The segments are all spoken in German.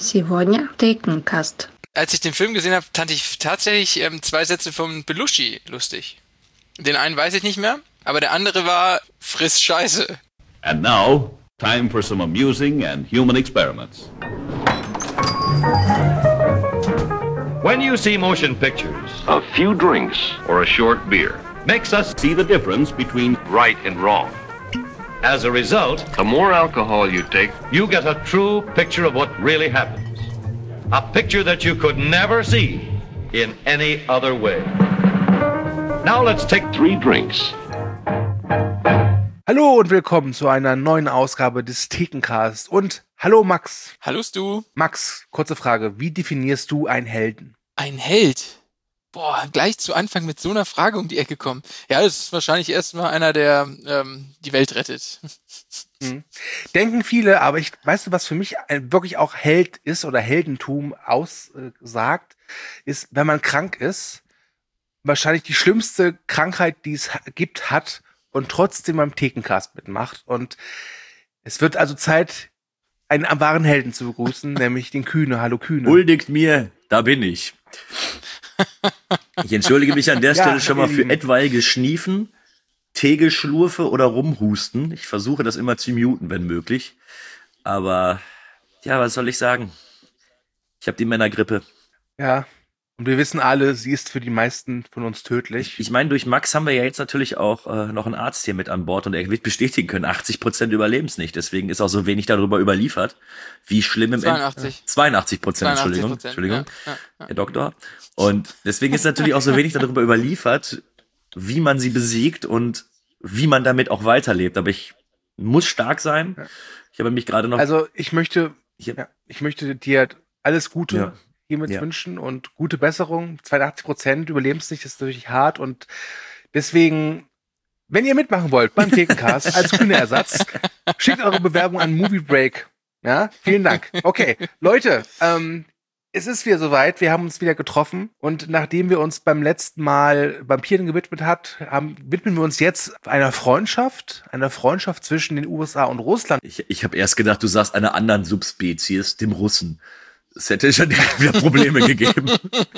Сегодня Thekencast. Als ich den Film gesehen habe, fand ich tatsächlich 2 Sätze von Belushi lustig. Den einen weiß ich nicht mehr, aber der andere war, friss Scheiße. And now, time for some amusing and human experiments. When you see motion pictures, A few drinks or a short beer. makes us See the difference between Right and wrong. as a result, The more alcohol you take, you get a true picture of what really happens. A picture that you could never see in any other way. Now let's take 3 drinks. Hallo und willkommen zu einer neuen Ausgabe des Thekencast. Und hallo Max. Hallo Stu. Max, kurze Frage. Wie definierst du einen Helden? Ein Held. Boah, gleich zu Anfang mit so einer Frage um die Ecke kommen. Ja, das ist wahrscheinlich erstmal einer, der die Welt rettet. Denken viele, aber weißt du, was für mich wirklich auch Held ist oder Heldentum aussagt, ist, wenn man krank ist, wahrscheinlich die schlimmste Krankheit, die es gibt, hat und trotzdem beim Thekencast mitmacht. Und es wird also Zeit, einen wahren Helden zu begrüßen, nämlich den Kühne. Hallo Kühne. Huldigt mir, da bin ich. Ich entschuldige mich an der Ja, Stelle schon mal ihr für Lieben. etwaige Schniefen, Teegeschlurfe oder Rumhusten. Ich versuche das immer zu muten, wenn möglich. Aber, ja, was soll ich sagen? Ich habe die Männergrippe. Ja, und wir wissen alle, sie ist für die meisten von uns tödlich. Ich meine, durch Max haben wir ja jetzt natürlich auch noch einen Arzt hier mit an Bord und er wird bestätigen können, 80% überleben es nicht. Deswegen ist auch so wenig darüber überliefert, wie schlimm im 82. 82%, Entschuldigung, Ja. Herr Doktor. Und deswegen ist natürlich auch so wenig darüber überliefert, wie man sie besiegt und wie man damit auch weiterlebt. Aber ich muss stark sein. Ich habe mich gerade noch... Also ich möchte dir alles Gute Ja. hiermit Ja. wünschen und gute Besserung. 82% Überlebensnicht ist natürlich hart und deswegen, wenn ihr mitmachen wollt beim Thekencast als Kühne Ersatz, schickt eure Bewerbung an Movie Break. Ja, vielen Dank. Okay, Leute, es ist wieder soweit. Wir haben uns wieder getroffen und nachdem wir uns beim letzten Mal Vampiren gewidmet widmen wir uns jetzt einer Freundschaft zwischen den USA und Russland. Ich habe erst gedacht, du sagst einer anderen Subspezies, dem Russen. Es hätte schon direkt wieder Probleme gegeben.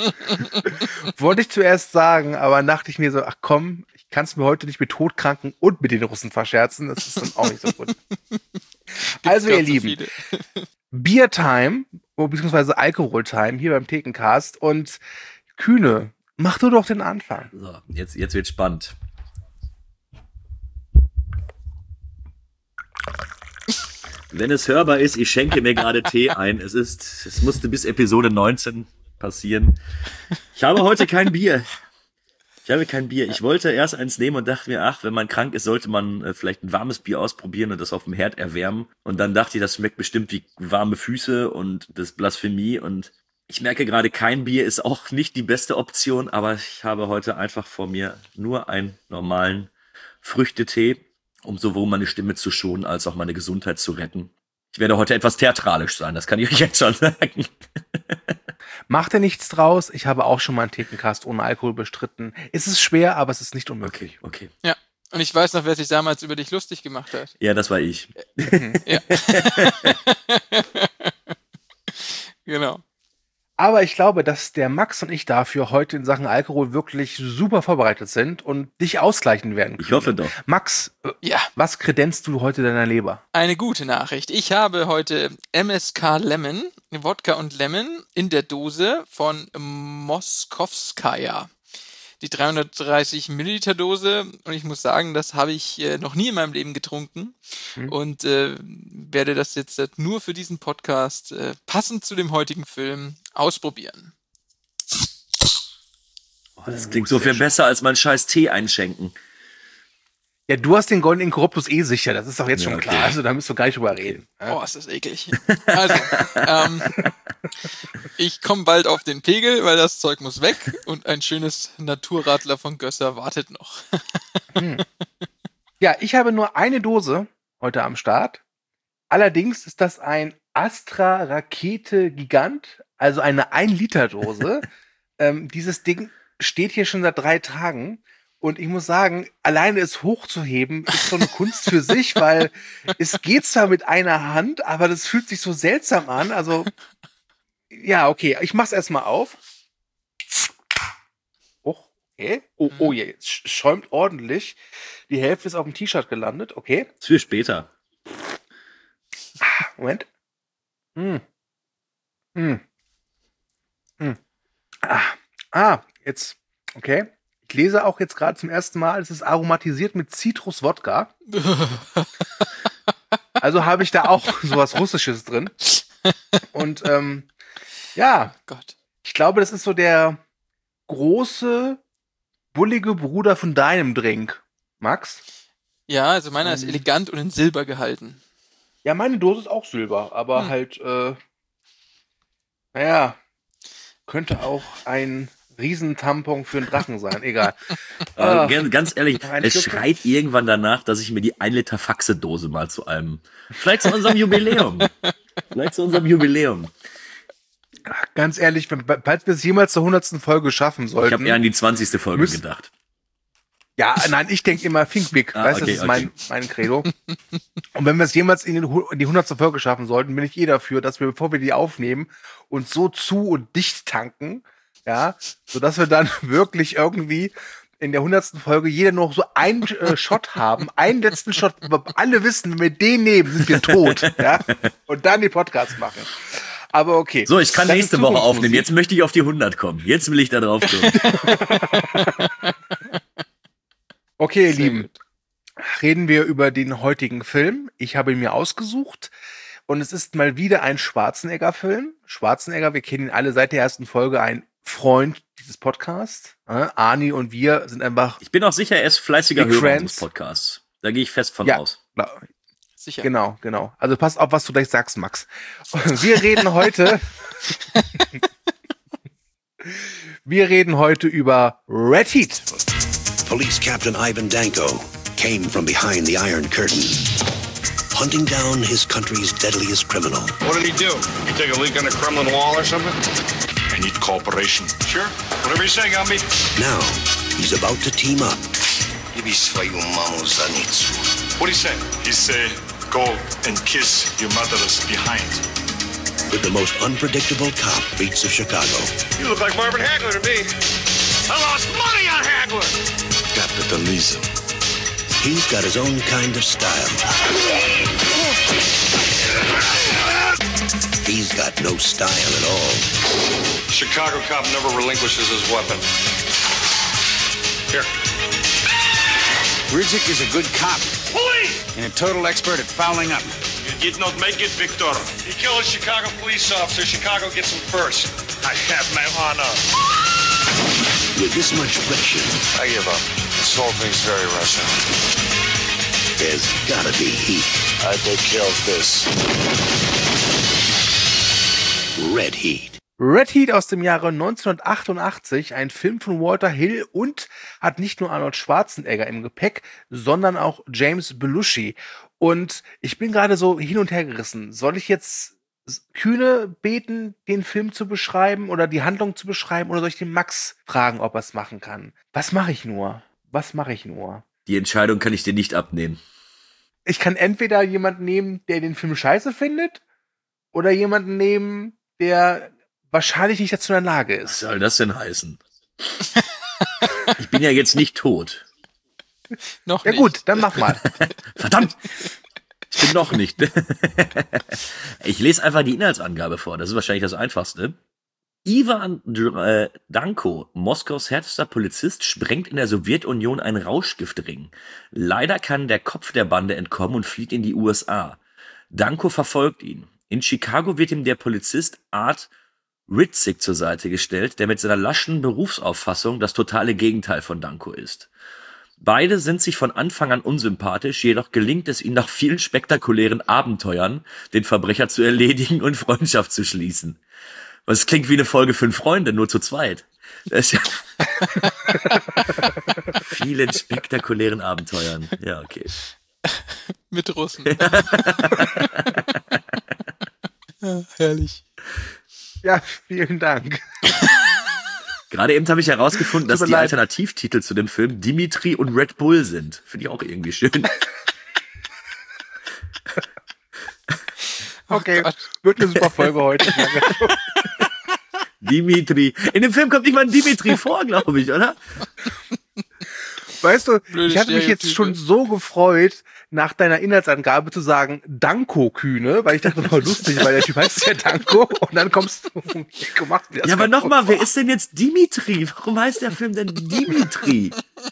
Wollte ich zuerst sagen, aber dachte ich mir so, ach komm, ich kann es mir heute nicht mit Todkranken und mit den Russen verscherzen. Das ist dann auch nicht so gut. Also ihr Gab's so Lieben, viele. Beer Time, beziehungsweise Alkohol Time hier beim Thekencast. Und Kühne, mach du doch den Anfang. So, jetzt wird spannend. Wenn es hörbar ist, ich schenke mir gerade Tee ein. Es musste bis Episode 19 passieren. Ich habe heute kein Bier. Ich wollte erst eins nehmen und dachte mir, ach, wenn man krank ist, sollte man vielleicht ein warmes Bier ausprobieren und das auf dem Herd erwärmen. Und dann dachte ich, das schmeckt bestimmt wie warme Füße und das ist Blasphemie. Und ich merke gerade, kein Bier ist auch nicht die beste Option, aber ich habe heute einfach vor mir nur einen normalen Früchtetee, um sowohl meine Stimme zu schonen, als auch meine Gesundheit zu retten. Ich werde heute etwas theatralisch sein, das kann ich euch jetzt schon sagen. Macht dir nichts draus. Ich habe auch schon mal einen Thekencast ohne Alkohol bestritten. Es ist schwer, aber es ist nicht unmöglich. Okay. Ja. Und ich weiß noch, wer sich damals über dich lustig gemacht hat. Ja, das war ich. Ja. Genau. Aber ich glaube, dass der Max und ich dafür heute in Sachen Alkohol wirklich super vorbereitet sind und dich ausgleichen werden können. Ich hoffe doch. Max, Ja. was kredenzt du heute deiner Leber? Eine gute Nachricht. Ich habe heute MSK Lemon, Wodka und Lemon in der Dose von Moskowskaja. Die 330 Milliliter Dose. Und ich muss sagen, das habe ich noch nie in meinem Leben getrunken. Und werde das jetzt nur für diesen Podcast passend zu dem heutigen Film ausprobieren. Oh, das klingt so viel besser als mein scheiß Tee einschenken. Ja, du hast den Golden Incorruptus sicher, das ist doch jetzt Ja, schon okay. klar. Also da müssen wir gar nicht drüber reden. Ja? Oh, ist das eklig. Also, ich komme bald auf den Pegel, weil das Zeug muss weg und ein schönes Naturradler von Gösser wartet noch. Ja, ich habe nur eine Dose heute am Start. Allerdings ist das ein Astra Rakete Gigant, also eine 1-Liter-Dose. Dieses Ding steht hier schon seit 3 Tagen. Und ich muss sagen, alleine es hochzuheben, ist so eine Kunst für sich, weil es geht zwar mit einer Hand, aber das fühlt sich so seltsam an. Also Ja, okay. Ich mach's erstmal auf. Okay. Oh, jetzt schäumt ordentlich. Die Hälfte ist auf dem T-Shirt gelandet. Okay. Das für später. Moment. Jetzt. Okay. Ich lese auch jetzt gerade zum ersten Mal, es ist aromatisiert mit Zitruswodka. Also habe ich da auch sowas Russisches drin. Und ja, Gott. ich glaube, das ist so der große, bullige Bruder von deinem Drink, Max. Ja, also meiner ist elegant und in Silber gehalten. Ja, meine Dose ist auch Silber, aber halt, naja, könnte auch ein Riesentampon für einen Drachen sein, egal. Ganz ehrlich, Ein es Stück? schreit irgendwann danach, dass ich mir die 1 Liter Faxe-Dose mal zu einem, vielleicht zu unserem Jubiläum. Ganz ehrlich, falls wir es jemals zur 100. Folge schaffen Ich sollten. habe eher an die 20. Folge Müssen- gedacht. Ja, nein, ich denke immer Think Big. Weißt du, okay, das ist mein Credo. Und wenn wir es jemals in die 100. Folge schaffen sollten, bin ich dafür, dass wir, bevor wir die aufnehmen, uns so zu und dicht tanken, ja, sodass wir dann wirklich irgendwie in der 100. Folge jeder noch so einen Shot haben, einen letzten Shot, wo alle wissen, wenn wir den nehmen, sind wir tot, ja, und dann die Podcasts machen. Aber okay. So, ich kann Das nächste ist Woche aufnehmen. Zukunftsmusik. Jetzt möchte ich auf die 100 kommen. Jetzt will ich da drauf kommen. Okay, ihr Sehr Lieben, gut. reden wir über den heutigen Film. Ich habe ihn mir ausgesucht und es ist mal wieder ein Schwarzenegger-Film. Schwarzenegger, wir kennen ihn alle seit der ersten Folge, ein Freund dieses Podcasts. Arni und wir sind einfach, Ich bin auch sicher, er ist fleißiger Big Hörer Friends. unseres Podcasts. Da gehe ich fest von Ja. aus. Sicher. genau. Also passt auf, was du gleich sagst, Max. Wir reden heute über Red Heat. Police Captain Ivan Danko came from behind the Iron Curtain, hunting down his country's deadliest criminal. What did he do? You take a leak on the Kremlin wall or something? I need cooperation. Sure. Whatever you say, Gumby. Now, he's about to team up What do you say? He say, go and kiss your mother's behind. with the most unpredictable cop beats of Chicago. You look like Marvin Hagler to me. I lost money on Hagler. Capitalism. He's got his own kind of style. He's got no style at all. Chicago cop never relinquishes his weapon. Here. Ridzik is a good cop Police! and a total expert at fouling up. You did not make it, Victor. You kill a Chicago police officer, Chicago gets him first. I have my honor. With this much friction, I give up. This whole thing's very Russian. there's gotta be heat. I take care of this. Red Heat. Red Heat aus dem Jahre 1988, ein Film von Walter Hill und hat nicht nur Arnold Schwarzenegger im Gepäck, sondern auch James Belushi. Und ich bin gerade so hin und her gerissen. Soll ich jetzt Kühne beten, den Film zu beschreiben oder die Handlung zu beschreiben, oder soll ich den Max fragen, ob er es machen kann? Was mache ich nur? Die Entscheidung kann ich dir nicht abnehmen. Ich kann entweder jemanden nehmen, der den Film scheiße findet, oder jemanden nehmen, der wahrscheinlich nicht dazu in der Lage Was ist. soll das denn heißen? Ich bin ja jetzt nicht tot. Noch Ja nicht. gut, dann mach mal. Verdammt! Ich bin noch nicht. Ich lese einfach die Inhaltsangabe vor. Das ist wahrscheinlich das Einfachste. Ivan Danko, Moskaus härtester Polizist, sprengt in der Sowjetunion einen Rauschgiftring. Leider kann der Kopf der Bande entkommen und flieht in die USA. Danko verfolgt ihn. In Chicago wird ihm der Polizist Art Ridzik zur Seite gestellt, der mit seiner laschen Berufsauffassung das totale Gegenteil von Danko ist. Beide sind sich von Anfang an unsympathisch, jedoch gelingt es ihnen nach vielen spektakulären Abenteuern, den Verbrecher zu erledigen und Freundschaft zu schließen. Was klingt wie eine Folge 5 Freunde, nur zu zweit. Das ist ja vielen spektakulären Abenteuern. Ja, okay. Mit Russen. Ja, herrlich. Ja, vielen Dank. Gerade eben habe ich herausgefunden, dass Tut mir die leid. Alternativtitel zu dem Film Dimitri und Red Bull sind. Finde ich auch irgendwie schön. Okay, Gott. wird eine super Folge heute. Danke. Dimitri. In dem Film kommt nicht mal ein Dimitri vor, glaube ich, oder? Weißt du, Blöde ich hatte mich jetzt schon so gefreut, nach deiner Inhaltsangabe zu sagen, Danko-Kühne, weil ich dachte, oh, lustig, weil der Typ heißt ja Danko und dann kommst du gemacht. Ja, aber nochmal, wer ist denn jetzt Dimitri? Warum heißt der Film denn Dimitri?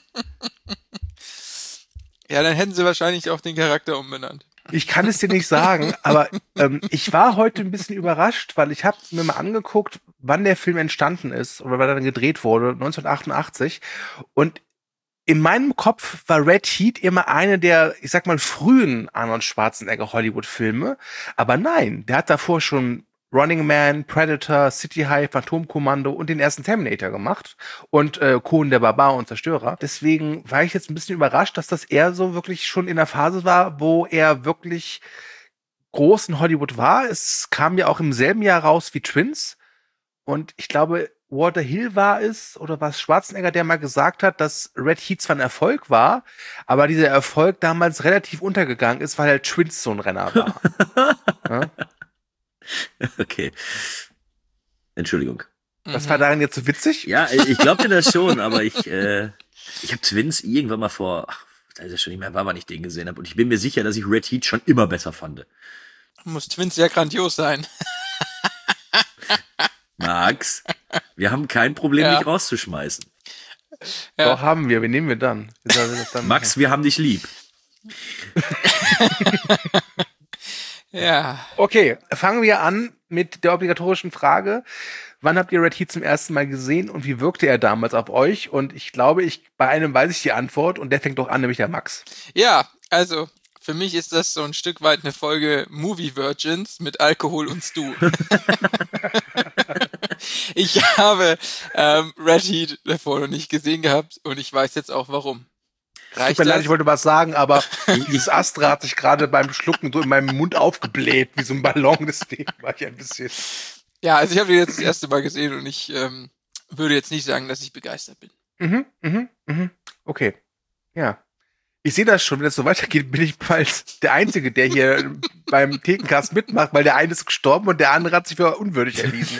Ja, dann hätten sie wahrscheinlich auch den Charakter umbenannt. Ich kann es dir nicht sagen, aber ich war heute ein bisschen überrascht, weil ich habe mir mal angeguckt, wann der Film entstanden ist oder wann er dann gedreht wurde, 1988. Und in meinem Kopf war Red Heat immer eine der, ich sag mal, frühen Arnold Schwarzenegger Hollywood-Filme. Aber nein, der hat davor schon Running Man, Predator, City High, Phantomkommando und den ersten Terminator gemacht. Und Conan der Barbar und Zerstörer. Deswegen war ich jetzt ein bisschen überrascht, dass das eher so wirklich schon in der Phase war, wo er wirklich groß in Hollywood war. Es kam ja auch im selben Jahr raus wie Twins. Und ich glaube, Walter Hill war es, oder war es Schwarzenegger, der mal gesagt hat, dass Red Heat zwar ein Erfolg war, aber dieser Erfolg damals relativ untergegangen ist, weil halt Twins so ein Renner war. Ja? Okay. Entschuldigung. Was war daran jetzt so witzig? Ja, ich glaube dir das schon, aber ich habe Twins irgendwann mal da ist ja schon nicht mehr wahr, wann ich den gesehen habe. Und ich bin mir sicher, dass ich Red Heat schon immer besser fand. Muss Twins ja grandios sein. Max, wir haben kein Problem, dich rauszuschmeißen. Ja. Doch, haben wir. Wen nehmen wir dann? Max, wir haben dich lieb. Ja. Okay, fangen wir an mit der obligatorischen Frage. Wann habt ihr Red Heat zum ersten Mal gesehen und wie wirkte er damals auf euch? Und ich glaube, bei einem weiß ich die Antwort und der fängt doch an, nämlich der Max. Ja, also für mich ist das so ein Stück weit eine Folge Movie Virgins mit Alkohol und Stu. Ich habe Red Heat davor noch nicht gesehen gehabt und ich weiß jetzt auch warum. Tut mir leid, ich wollte was sagen, aber dieses Astra hat sich gerade beim Schlucken so in meinem Mund aufgebläht, wie so ein Ballon, deswegen war ich ein bisschen... Ja, also ich habe den jetzt das erste Mal gesehen und ich würde jetzt nicht sagen, dass ich begeistert bin. Okay, ja. Ich sehe das schon, wenn es so weitergeht, bin ich bald der Einzige, der hier beim Thekencast mitmacht, weil der eine ist gestorben und der andere hat sich für unwürdig erwiesen.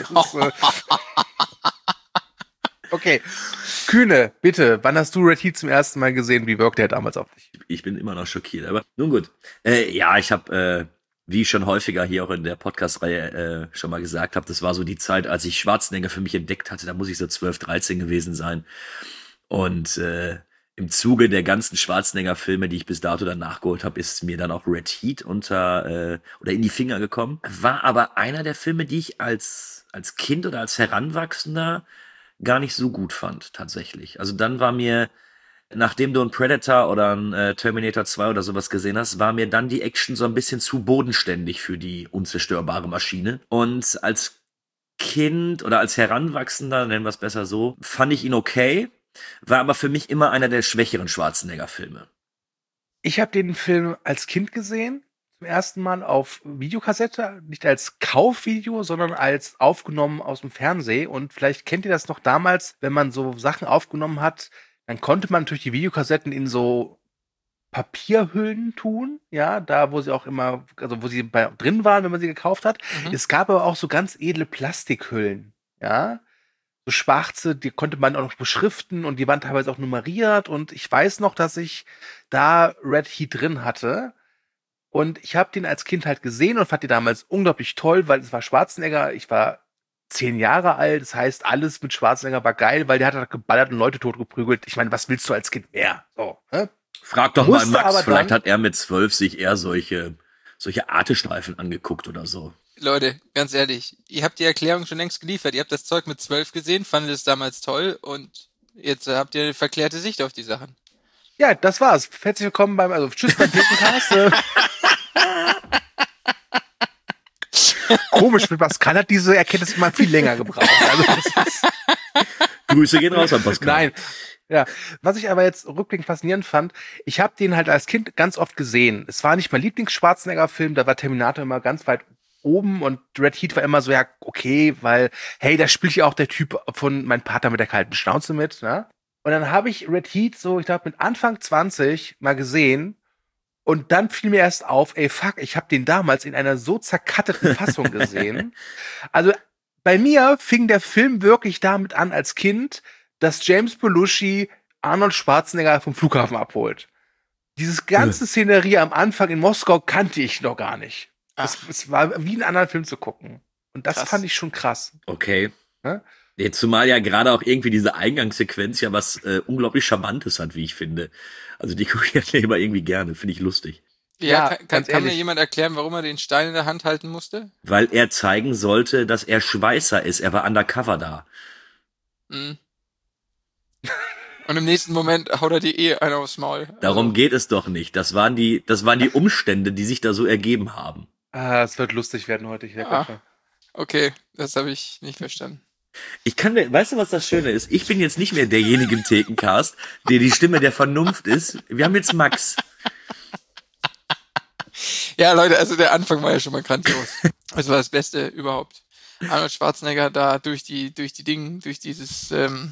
Okay. Kühne, bitte, wann hast du Red Heat zum ersten Mal gesehen? Wie wirkte er damals auf dich? Ich bin immer noch schockiert, aber nun gut. Ja, ich habe, wie ich schon häufiger hier auch in der Podcast-Reihe schon mal gesagt habe, das war so die Zeit, als ich Schwarzenegger für mich entdeckt hatte. Da muss ich so 12, 13 gewesen sein. Und im Zuge der ganzen Schwarzenegger-Filme, die ich bis dato dann nachgeholt habe, ist mir dann auch Red Heat oder in die Finger gekommen. War aber einer der Filme, die ich als Kind oder als Heranwachsender gar nicht so gut fand, tatsächlich. Also dann war mir, nachdem du einen Predator oder einen Terminator 2 oder sowas gesehen hast, war mir dann die Action so ein bisschen zu bodenständig für die unzerstörbare Maschine. Und als Kind oder als Heranwachsender, nennen wir es besser so, fand ich ihn okay, war aber für mich immer einer der schwächeren Schwarzenegger-Filme. Ich habe den Film als Kind gesehen, zum ersten Mal auf Videokassette, nicht als Kaufvideo, sondern als aufgenommen aus dem Fernsehen. Und vielleicht kennt ihr das noch damals, wenn man so Sachen aufgenommen hat, dann konnte man natürlich die Videokassetten in so Papierhüllen tun, ja, da wo sie auch immer, also wo sie drin waren, wenn man sie gekauft hat. Es gab aber auch so ganz edle Plastikhüllen, ja, so schwarze, die konnte man auch noch beschriften und die waren teilweise auch nummeriert und ich weiß noch, dass ich da Red Heat drin hatte und ich habe den als Kind halt gesehen und fand den damals unglaublich toll, weil es war Schwarzenegger, ich war 10 Jahre alt, das heißt, alles mit Schwarzenegger war geil, weil der hat halt geballert und Leute totgeprügelt. Ich meine, was willst du als Kind mehr? So, ne? Frag doch mal Max, vielleicht hat er mit 12 sich eher solche Artestreifen angeguckt oder so. Leute, ganz ehrlich, ihr habt die Erklärung schon längst geliefert. Ihr habt das Zeug mit 12 gesehen, fandet es damals toll und jetzt habt ihr eine verklärte Sicht auf die Sachen. Ja, das war's. Herzlich willkommen tschüss beim Thekencast. Komisch, mit Pascal hat diese Erkenntnis immer viel länger gebraucht. Also Grüße gehen raus an Pascal. Nein. Ja, was ich aber jetzt rückblickend faszinierend fand, ich habe den halt als Kind ganz oft gesehen. Es war nicht mein Lieblings-Schwarzenegger-Film, da war Terminator immer ganz weit oben und Red Heat war immer so, ja, okay, weil, hey, da spielt ja auch der Typ von Mein Partner mit der kalten Schnauze mit, ne? Und dann habe ich Red Heat so, ich glaube, mit Anfang 20 mal gesehen und dann fiel mir erst auf, ey, fuck, ich habe den damals in einer so zerkatteten Fassung gesehen. Also, Bei mir fing der Film wirklich damit an als Kind, dass James Belushi Arnold Schwarzenegger vom Flughafen abholt. Dieses ganze Szenerie am Anfang in Moskau kannte ich noch gar nicht. Es war wie einen anderen Film zu gucken. Und das fand ich schon krass. Okay. Ja? Jetzt zumal ja gerade auch irgendwie diese Eingangssequenz ja was unglaublich Charmantes hat, wie ich finde. Also die gucke ich ja immer irgendwie gerne, finde ich lustig. Ja, kann mir jemand erklären, warum er den Stein in der Hand halten musste? Weil er zeigen sollte, dass er Schweißer ist. Er war undercover da. Mhm. Und im nächsten Moment haut er die eine aufs Maul. Darum geht es doch nicht. Das waren die Umstände, die sich da so ergeben haben. Es wird lustig werden heute. Okay, das habe ich nicht verstanden. Weißt du, was das Schöne ist? Ich bin jetzt nicht mehr derjenige im Thekencast, der die Stimme der Vernunft ist. Wir haben jetzt Max. Ja, Leute, also der Anfang war ja schon mal grandios. Das war das Beste überhaupt. Arnold Schwarzenegger da durch dieses,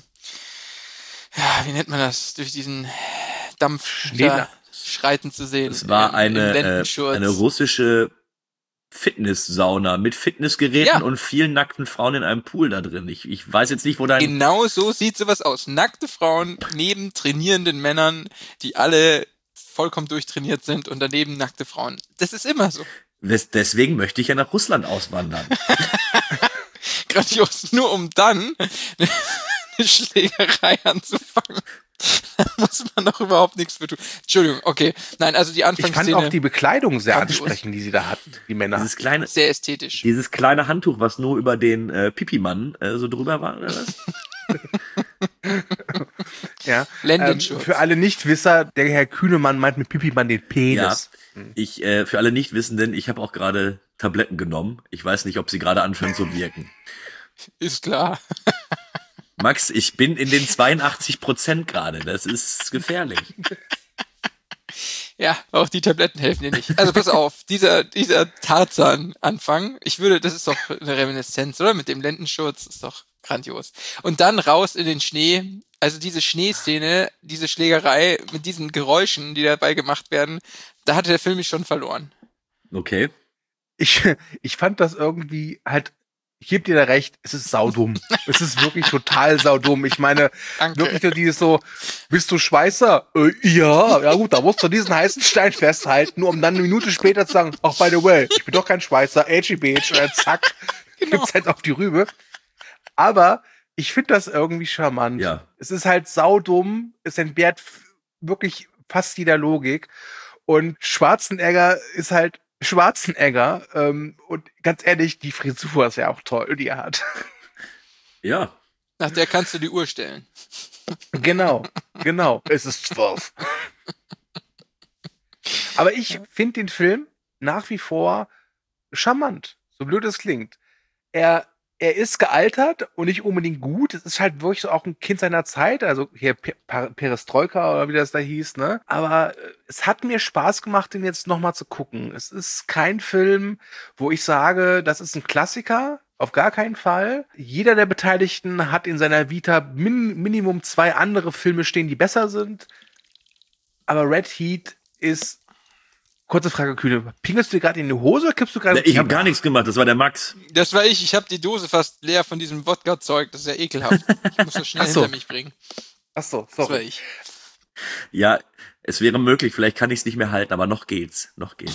wie nennt man das? Durch diesen Dampf da schreiten zu sehen. Es war eine russische Fitnesssauna mit Fitnessgeräten und vielen nackten Frauen in einem Pool da drin. Ich weiß jetzt nicht, wo dein... Genau so sieht sowas aus. Nackte Frauen neben trainierenden Männern, die alle vollkommen durchtrainiert sind und daneben nackte Frauen. Das ist immer so. Deswegen möchte ich ja nach Russland auswandern. Grandios. Nur um dann eine Schlägerei anzufangen. Da muss man doch überhaupt nichts für tun. Entschuldigung, okay. Nein, also die Anfangsszene... Ich fand auch die Bekleidung sehr ansprechend, die sie da hatten, die Männer. Sehr ästhetisch. Dieses kleine Handtuch, was nur über den Pipi-Mann so drüber war, oder was? Ja. Für alle Nichtwisser, der Herr Kühnemann meint mit Pipi-Mann den Penis. Ja, für alle Nichtwissenden, ich habe auch gerade Tabletten genommen. Ich weiß nicht, ob sie gerade anfangen zu wirken. Ist klar. Max, ich bin in den 82% gerade. Das ist gefährlich. Ja, auch die Tabletten helfen dir nicht. Also pass auf, dieser Tarzan-Anfang, das ist doch eine Reminiszenz, oder? Mit dem Lendenschurz, ist doch grandios. Und dann raus in den Schnee, also diese Schneeszene, diese Schlägerei mit diesen Geräuschen, die dabei gemacht werden, da hatte der Film mich schon verloren. Okay. Ich fand das irgendwie halt, ich gebe dir da recht, es ist saudumm. Es ist wirklich total saudumm. Ich meine, wirklich nur dieses so, bist du Schweißer? Ja gut, da musst du diesen heißen Stein festhalten, nur um dann eine Minute später zu sagen, ach, by the way, ich bin doch kein Schweißer, und zack, gibt's halt auf die Rübe. Aber ich finde das irgendwie charmant. Ja. Es ist halt saudumm, es entbehrt wirklich fast jeder Logik. Und Schwarzenegger ist halt Schwarzenegger. Und ganz ehrlich, die Frisur ist ja auch toll, die er hat. Ja. Nach der kannst du die Uhr stellen. Genau. Es ist 12. Aber ich finde den Film nach wie vor charmant. So blöd es klingt. Er ist gealtert und nicht unbedingt gut. Es ist halt wirklich so auch ein Kind seiner Zeit. Also hier Perestroika oder wie das da hieß, ne? Aber es hat mir Spaß gemacht, den jetzt nochmal zu gucken. Es ist kein Film, wo ich sage, das ist ein Klassiker. Auf gar keinen Fall. Jeder der Beteiligten hat in seiner Vita Minimum 2 andere Filme stehen, die besser sind. Aber Red Heat ist... Kurze Frage, Kühne. Pingelst du dir gerade in die Hose oder kippst du gerade... Ich habe gar nichts gemacht, das war der Max. Das war ich. Ich habe die Dose fast leer von diesem Wodka-Zeug. Das ist ja ekelhaft. Ich muss das schnell hinter mich bringen. Ach so, sorry. Das war ich. Ja, es wäre möglich. Vielleicht kann ich es nicht mehr halten, aber noch geht's.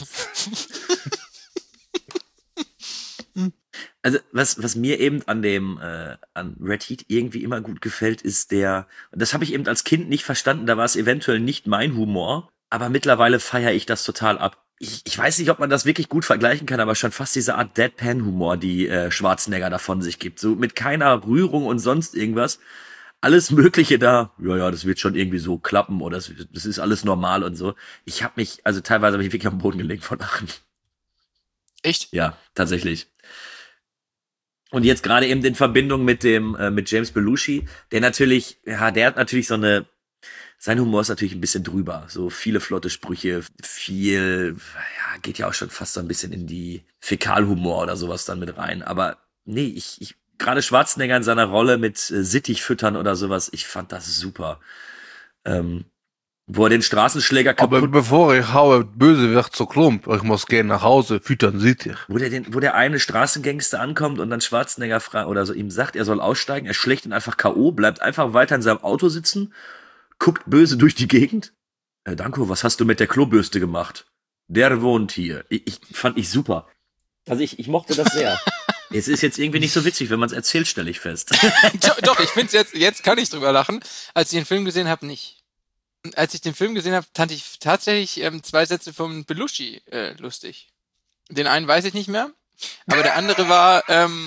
Also, was mir eben an Red Heat irgendwie immer gut gefällt, ist und das habe ich eben als Kind nicht verstanden, da war es eventuell nicht mein Humor, aber mittlerweile feiere ich das total ab. Ich weiß nicht, ob man das wirklich gut vergleichen kann, aber schon fast diese Art Deadpan-Humor, die Schwarzenegger davon sich gibt. So mit keiner Rührung und sonst irgendwas. Alles Mögliche da, ja, das wird schon irgendwie so klappen oder das ist alles normal und so. Teilweise habe ich wirklich am Boden gelegt vor Lachen. Echt? Ja, tatsächlich. Und jetzt gerade eben in Verbindung mit James Belushi, der hat natürlich sein Humor ist natürlich ein bisschen drüber. So viele flotte Sprüche, geht ja auch schon fast so ein bisschen in die Fäkalhumor oder sowas dann mit rein. Aber nee, gerade Schwarzenegger in seiner Rolle mit Sittich füttern oder sowas, ich fand das super. Wo er den Straßenschläger Aber kaputt... bevor ich haue, böse wird zu Klump. Ich muss gehen nach Hause, füttern Sie dich. Wo der eine Straßengangster ankommt und dann Schwarzenegger fragt oder so ihm sagt, er soll aussteigen, er schlägt ihn einfach K.O., bleibt einfach weiter in seinem Auto sitzen, guckt böse durch die Gegend. Danko, was hast du mit der Klobürste gemacht? Der wohnt hier. Fand ich super. Also ich mochte das sehr. Es ist jetzt irgendwie nicht so witzig, wenn man es erzählt, stelle ich fest. Doch, ich finde es jetzt kann ich drüber lachen. Als ich den Film gesehen habe, nicht. Als ich den Film gesehen habe, fand ich tatsächlich 2 Sätze von Belushi lustig. Den einen weiß ich nicht mehr, aber der andere war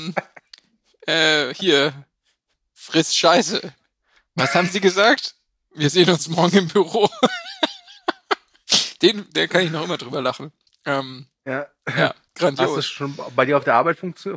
hier, friss Scheiße. Was haben Sie gesagt? Wir sehen uns morgen im Büro. Der kann ich noch immer drüber lachen. Ja, grandios. Hast du schon bei dir auf der Arbeit funktioniert?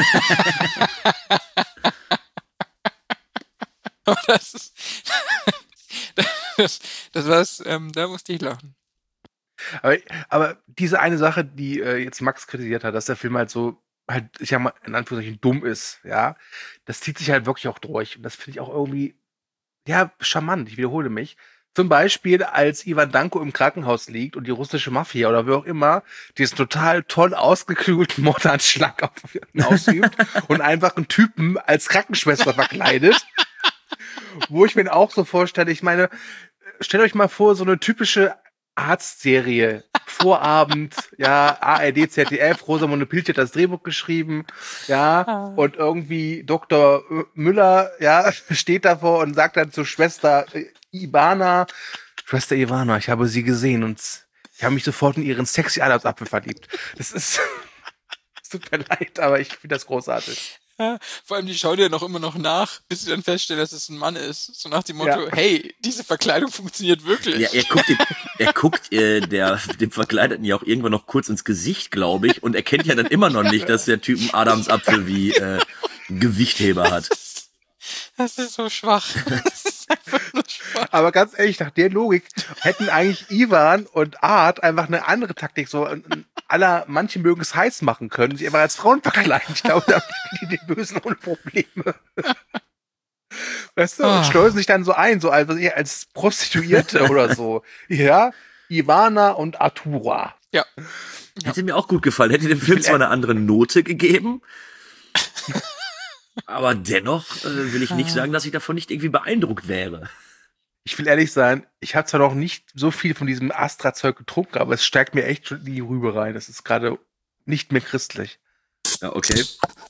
Das war's, da musste ich lachen. Aber diese eine Sache, die jetzt Max kritisiert hat, dass der Film halt so, ich sag mal, in Anführungszeichen dumm ist, ja, das zieht sich halt wirklich auch durch. Und das finde ich auch irgendwie, ja, charmant, ich wiederhole mich. Zum Beispiel, als Ivan Danko im Krankenhaus liegt und die russische Mafia oder wer auch immer diesen total toll ausgeklügelten Mordanschlag auf ihn ausübt und einfach einen Typen als Krankenschwester verkleidet. Wo ich mir auch so vorstelle, ich meine, stellt euch mal vor, so eine typische Arztserie, Vorabend, ja, ARD, ZDF, Rosamunde Pilch hat das Drehbuch geschrieben, ja, und irgendwie Dr. Müller, ja, steht davor und sagt dann zur Schwester Ivana, ich habe sie gesehen und ich habe mich sofort in ihren sexy Adamsapfel verliebt. Das ist, es tut mir leid, aber ich finde das großartig. Ja, vor allem, die schauen dir noch immer noch nach, bis sie dann feststellen, dass es ein Mann ist. So nach dem Motto, hey, diese Verkleidung funktioniert wirklich. Ja, er guckt dem Verkleideten ja auch irgendwann noch kurz ins Gesicht, glaube ich, und erkennt ja dann immer noch nicht, dass der Typ einen Adamsapfel wie Gewichtheber hat. Das ist so schwach. Das ist einfach nur schwach. Aber ganz ehrlich, nach der Logik hätten eigentlich Ivan und Art einfach eine andere Taktik, so manche mögen es heiß machen können, sich einfach als Frauen verkleiden. Ich glaube, da haben die Bösen ohne Probleme. Weißt du, und schleusen sich dann so ein, so als Prostituierte oder so. Ja, Ivana und Artura. Ja. Hätte mir auch gut gefallen. Hätte dem Film zwar eine andere Note gegeben, aber dennoch will ich nicht sagen, dass ich davon nicht irgendwie beeindruckt wäre. Ich will ehrlich sein, ich habe zwar noch nicht so viel von diesem Astra-Zeug getrunken, aber es steigt mir echt schon in die Rübe rein. Das ist gerade nicht mehr christlich. Ja, okay.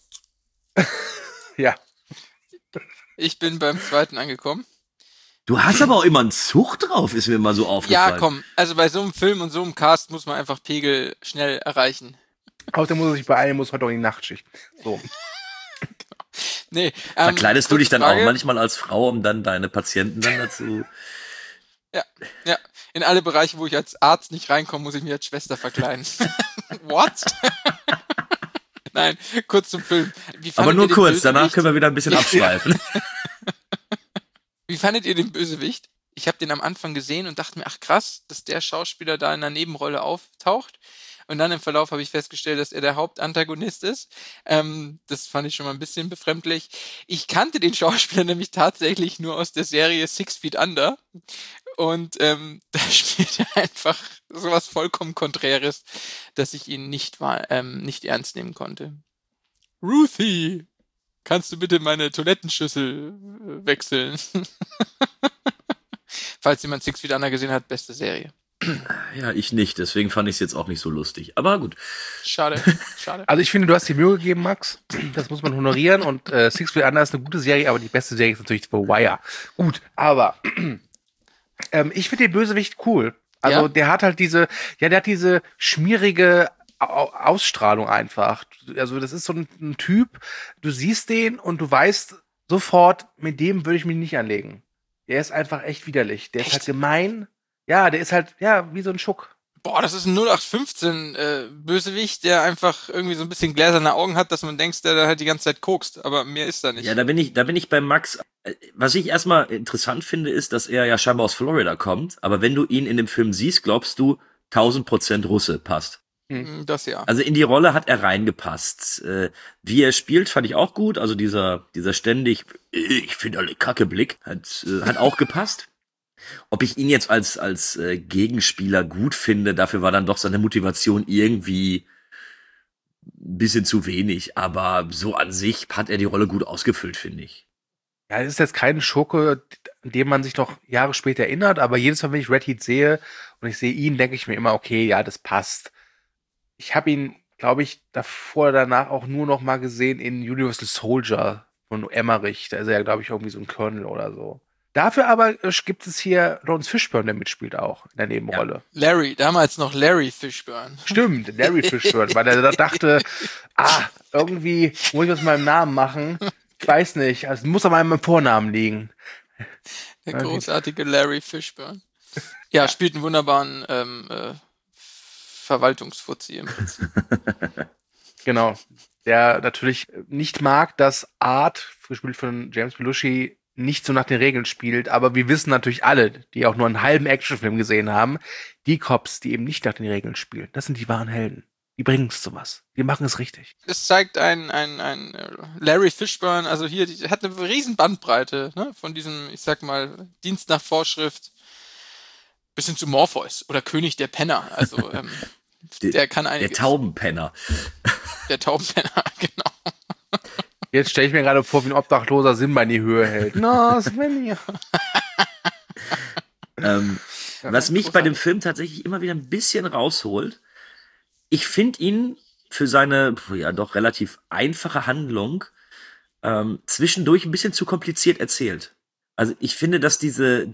Ja. Ich bin beim 2. angekommen. Du hast aber auch immer einen Zug drauf, ist mir immer so aufgefallen. Ja, komm, also bei so einem Film und so einem Cast muss man einfach Pegel schnell erreichen. Außerdem muss er sich beeilen, muss heute auch in die Nachtschicht. So. Nee, verkleidest du dich dann Frage, auch manchmal als Frau, um dann deine Patienten dann dazu... Ja. In alle Bereiche, wo ich als Arzt nicht reinkomme, muss ich mich als Schwester verkleiden. What? Nein, kurz zum Film. Aber nur kurz, danach können wir wieder ein bisschen abschweifen. Wie fandet ihr den Bösewicht? Ich habe den am Anfang gesehen und dachte mir, ach krass, dass der Schauspieler da in einer Nebenrolle auftaucht. Und dann im Verlauf habe ich festgestellt, dass er der Hauptantagonist ist. Das fand ich schon mal ein bisschen befremdlich. Ich kannte den Schauspieler nämlich tatsächlich nur aus der Serie 6 Feet Under. Und da spielt er einfach sowas vollkommen Konträres, dass ich ihn nicht ernst nehmen konnte. Ruthie, kannst du bitte meine Toilettenschüssel wechseln? Falls jemand 6 Feet Under gesehen hat, beste Serie. Ja, ich nicht, deswegen fand ich es jetzt auch nicht so lustig. Aber gut. Schade. Also ich finde, du hast dir Mühe gegeben, Max. Das muss man honorieren. Und 6 Feet Under ist eine gute Serie, aber die beste Serie ist natürlich The Wire. Gut, aber ich finde den Bösewicht cool. Also der hat halt diese schmierige Ausstrahlung einfach. Also das ist so ein Typ, du siehst den und du weißt sofort, mit dem würde ich mich nicht anlegen. Der ist einfach echt widerlich. Der ist halt gemein. Ja, der ist halt, wie so ein Schuck. Boah, das ist ein 0815 Bösewicht, der einfach irgendwie so ein bisschen gläserne Augen hat, dass man denkt, der da halt die ganze Zeit kokst, aber mehr ist da nicht. Ja, da bin ich bei Max. Was ich erstmal interessant finde, ist, dass er ja scheinbar aus Florida kommt, aber wenn du ihn in dem Film siehst, glaubst du, 1000% Russe passt. Das ja. Also in die Rolle hat er reingepasst. Wie er spielt, fand ich auch gut. Also dieser ständig, ich finde alle Kacke Blick, hat auch gepasst. Ob ich ihn jetzt als Gegenspieler gut finde, dafür war dann doch seine Motivation irgendwie ein bisschen zu wenig. Aber so an sich hat er die Rolle gut ausgefüllt, finde ich. Ja, es ist jetzt kein Schurke, an dem man sich noch Jahre später erinnert, aber jedes Mal, wenn ich Red Heat sehe und ich sehe ihn, denke ich mir immer, okay, ja, das passt. Ich habe ihn, glaube ich, davor oder danach auch nur noch mal gesehen in Universal Soldier von Emmerich. Da ist er ja, glaube ich, irgendwie so ein Colonel oder so. Dafür aber gibt es hier Lawrence Fishburne, der mitspielt auch in der Nebenrolle. Ja. Larry, damals noch Larry Fishburne. Stimmt, Larry Fishburne, weil er da dachte, irgendwie muss ich was mit meinem Namen machen. Ich weiß nicht, also muss an meinem Vornamen liegen. Der großartige Larry Fishburne. Ja, spielt einen wunderbaren Verwaltungsfuzzi im Prinzip. Genau, der natürlich nicht mag, dass Art, gespielt von James Belushi, nicht so nach den Regeln spielt, aber wir wissen natürlich alle, die auch nur einen halben Actionfilm gesehen haben, die Cops, die eben nicht nach den Regeln spielen, das sind die wahren Helden. Die bringen es zu was. Die machen es richtig. Es zeigt ein Larry Fishburne, also hier, die hat eine riesen Bandbreite, ne, von diesem, ich sag mal, Dienst nach Vorschrift bis hin zu Morpheus oder König der Penner. Also der kann einiges. Der Taubenpenner. Der Taubenpenner, genau. Jetzt stelle ich mir gerade vor, wie ein obdachloser Simba in die Höhe hält. No, Svenja. Was mich bei dem Film tatsächlich immer wieder ein bisschen rausholt, ich finde ihn für seine ja doch relativ einfache Handlung zwischendurch ein bisschen zu kompliziert erzählt. Also ich finde, dass dieser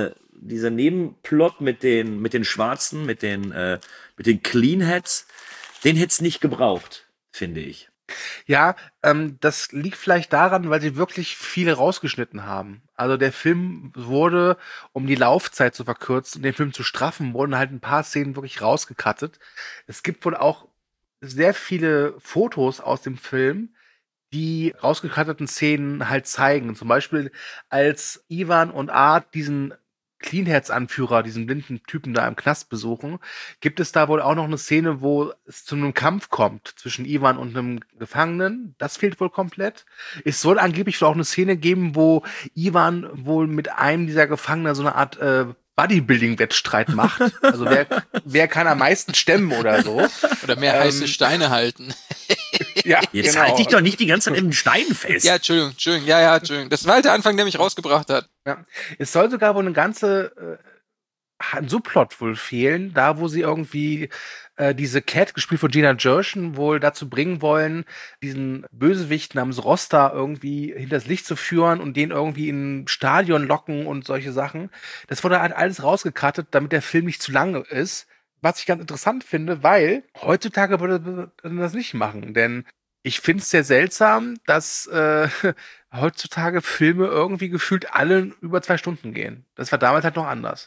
Nebenplot mit den Schwarzen, mit den Cleanheads, den hätte es nicht gebraucht, finde ich. Ja, das liegt vielleicht daran, weil sie wirklich viel rausgeschnitten haben. Also der Film wurde, um die Laufzeit zu verkürzen und den Film zu straffen, wurden halt ein paar Szenen wirklich rausgecuttet. Es gibt wohl auch sehr viele Fotos aus dem Film, die rausgecutteten Szenen halt zeigen. Zum Beispiel, als Ivan und Art diesen Cleanheads-Anführer, diesen blinden Typen da im Knast besuchen, gibt es da wohl auch noch eine Szene, wo es zu einem Kampf kommt zwischen Ivan und einem Gefangenen. Das fehlt wohl komplett. Es soll angeblich auch eine Szene geben, wo Ivan wohl mit einem dieser Gefangenen so eine Art Bodybuilding-Wettstreit macht. Also wer kann am meisten stemmen oder so. Oder mehr heiße Steine halten. Ja, jetzt halte ich doch nicht die ganze Zeit im Stein fest. Ja, Entschuldigung. Entschuldigung. Das war halt der Anfang, der mich rausgebracht hat. Ja. Es soll sogar wohl eine ganze Subplot wohl fehlen, da wo sie irgendwie diese Cat, gespielt von Gina Gershon, wohl dazu bringen wollen, diesen Bösewicht namens Rosta irgendwie hinters Licht zu führen und den irgendwie in ein Stadion locken und solche Sachen. Das wurde halt alles rausgekattet, damit der Film nicht zu lang ist. Was ich ganz interessant finde, weil heutzutage würde man das nicht machen, denn ich finde es sehr seltsam, dass heutzutage Filme irgendwie gefühlt alle über 2 Stunden gehen. Das war damals halt noch anders.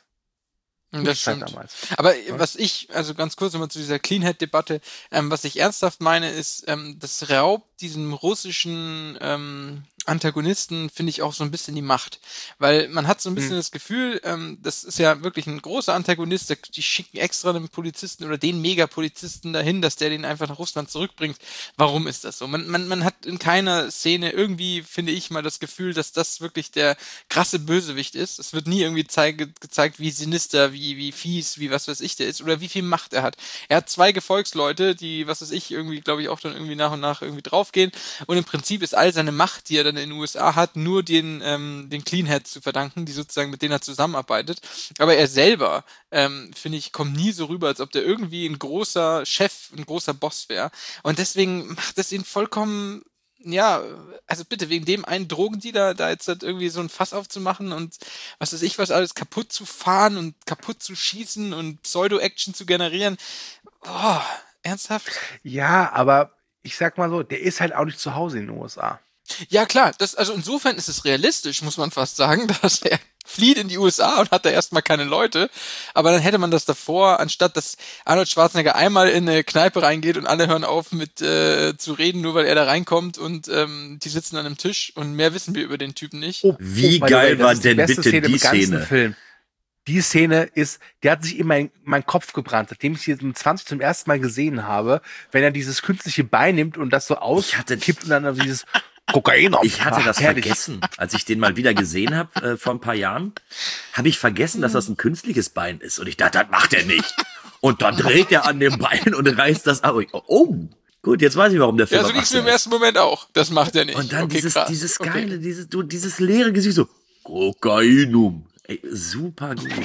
Das stimmt. Aber was ich, also ganz kurz nochmal zu dieser Cleanhead-Debatte, was ich ernsthaft meine, ist, das raubt diesem russischen Antagonisten, finde ich, auch so ein bisschen die Macht. Weil man hat so ein bisschen das Gefühl, das ist ja wirklich ein großer Antagonist, die schicken extra einen Polizisten oder den Megapolizisten dahin, dass der den einfach nach Russland zurückbringt. Warum ist das so? Man hat in keiner Szene irgendwie, finde ich, mal das Gefühl, dass das wirklich der krasse Bösewicht ist. Es wird nie irgendwie gezeigt, wie sinister, wie fies, wie was weiß ich der ist oder wie viel Macht er hat. Er hat 2 Gefolgsleute, die, was weiß ich, irgendwie, glaube ich, auch dann irgendwie nach und nach irgendwie draufgehen. Und im Prinzip ist all seine Macht, die er dann in den USA hat, nur den Cleanheads zu verdanken, die sozusagen mit denen er zusammenarbeitet. Aber er selber, finde ich, kommt nie so rüber, als ob der irgendwie ein großer Chef, ein großer Boss wäre. Und deswegen macht es ihn vollkommen, ja, also bitte, wegen dem einen Drogendealer da jetzt halt irgendwie so ein Fass aufzumachen und was weiß ich was alles kaputt zu fahren und kaputt zu schießen und Pseudo-Action zu generieren. Oh, ernsthaft? Ja, aber ich sag mal so, der ist halt auch nicht zu Hause in den USA. Ja, klar, also insofern ist es realistisch, muss man fast sagen, dass er flieht in die USA und hat da erstmal keine Leute. Aber dann hätte man das davor, anstatt dass Arnold Schwarzenegger einmal in eine Kneipe reingeht und alle hören auf mit zu reden, nur weil er da reinkommt und die sitzen an einem Tisch und mehr wissen wir über den Typen nicht. Wie geil war denn bitte die Szene? Film. Die Szene ist, die hat sich in meinen Kopf gebrannt, seitdem ich sie mit 20 zum ersten Mal gesehen habe, wenn er dieses künstliche Bein nimmt und das so auskippt und dann dieses Kokain. Ich hatte das vergessen, als ich den mal wieder gesehen habe vor ein paar Jahren. habe ich vergessen, dass das ein künstliches Bein ist. Und ich dachte, das macht er nicht. Und dann dreht er an dem Bein und reißt das ab. Oh, gut, jetzt weiß ich, warum der Film so ging's mir im ersten Moment auch. Das macht er nicht. Und dann dieses geile, Okay. dieses leere Gesicht so, Kokainum. Ey, super gut.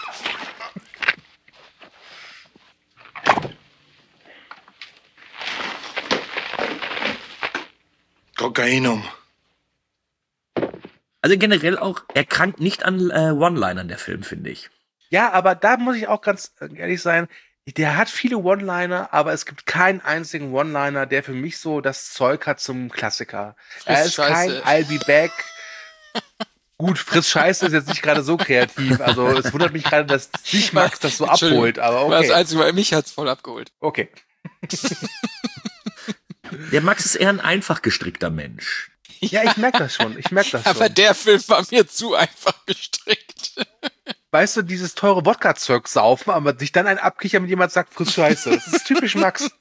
Kokainum. Also generell auch, er krankt nicht an One-Linern, der Film, finde ich. Ja, aber da muss ich auch ganz ehrlich sein, der hat viele One-Liner, aber es gibt keinen einzigen One-Liner, der für mich so das Zeug hat zum Klassiker. Er ist kein I'll be back. Gut, Friss Scheiße ist jetzt nicht gerade so kreativ. Also es wundert mich gerade, dass dich Max das so abholt. Aber okay. Das Einzige, weil mich hat's voll abgeholt. Okay. Der Max ist eher ein einfach gestrickter Mensch. Ja, ich merke das schon. Aber der Film war mir zu einfach gestrickt. Weißt du, dieses teure Wodka-Zeug saufen, aber sich dann ein abkichern, wenn jemand sagt, friss Scheiße. Das ist typisch Max.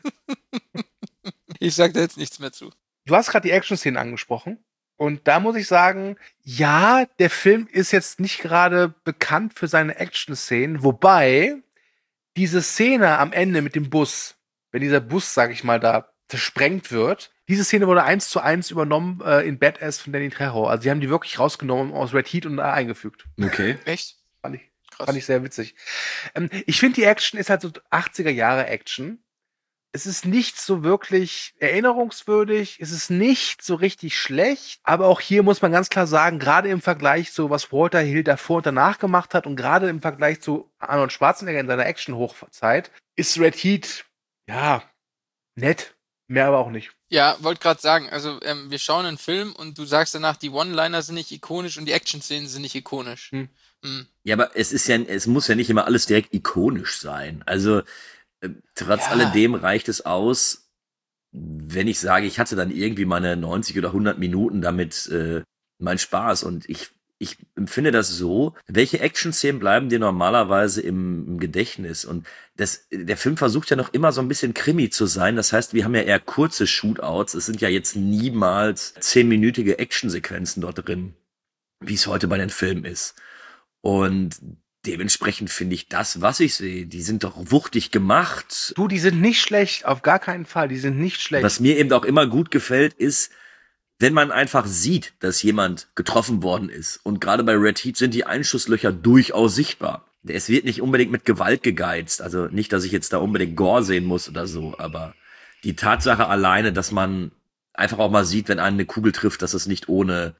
Ich sag da jetzt nichts mehr zu. Du hast gerade die Action-Szenen angesprochen. Und da muss ich sagen, ja, der Film ist jetzt nicht gerade bekannt für seine Action-Szenen. Wobei, diese Szene am Ende mit dem Bus, wenn dieser Bus, sag ich mal, da zersprengt wird, diese Szene wurde 1:1 übernommen in Badass von Danny Trejo. Also sie haben die wirklich rausgenommen aus Red Heat und da eingefügt. Okay. Echt? Fand ich sehr witzig. Ich finde, die Action ist halt so 80er-Jahre-Action. Es ist nicht so wirklich erinnerungswürdig. Es ist nicht so richtig schlecht. Aber auch hier muss man ganz klar sagen, gerade im Vergleich zu was Walter Hill davor und danach gemacht hat und gerade im Vergleich zu Arnold Schwarzenegger in seiner Action-Hochzeit, ist Red Heat, ja, nett. Mehr aber auch nicht. Ja, wollte gerade sagen, also wir schauen einen Film und du sagst danach, die One-Liner sind nicht ikonisch und die Action-Szenen sind nicht ikonisch. Ja, aber es muss ja nicht immer alles direkt ikonisch sein. Also trotz alledem reicht es aus, wenn ich sage, ich hatte dann irgendwie meine 90 oder 100 Minuten damit meinen Spaß und ich empfinde das so, welche Action-Szenen bleiben dir normalerweise im Gedächtnis? Und der Film versucht ja noch immer so ein bisschen Krimi zu sein. Das heißt, wir haben ja eher kurze Shootouts. Es sind ja jetzt niemals 10-minütige Actionsequenzen dort drin, wie es heute bei den Filmen ist. Und dementsprechend finde ich das, was ich sehe, die sind doch wuchtig gemacht. Du, die sind nicht schlecht, auf gar keinen Fall, die sind nicht schlecht. Was mir eben auch immer gut gefällt, ist, wenn man einfach sieht, dass jemand getroffen worden ist. Und gerade bei Red Heat sind die Einschusslöcher durchaus sichtbar. Es wird nicht unbedingt mit Gewalt gegeizt. Also nicht, dass ich jetzt da unbedingt Gore sehen muss oder so. Aber die Tatsache alleine, dass man einfach auch mal sieht, wenn einen eine Kugel trifft, dass es nicht ohne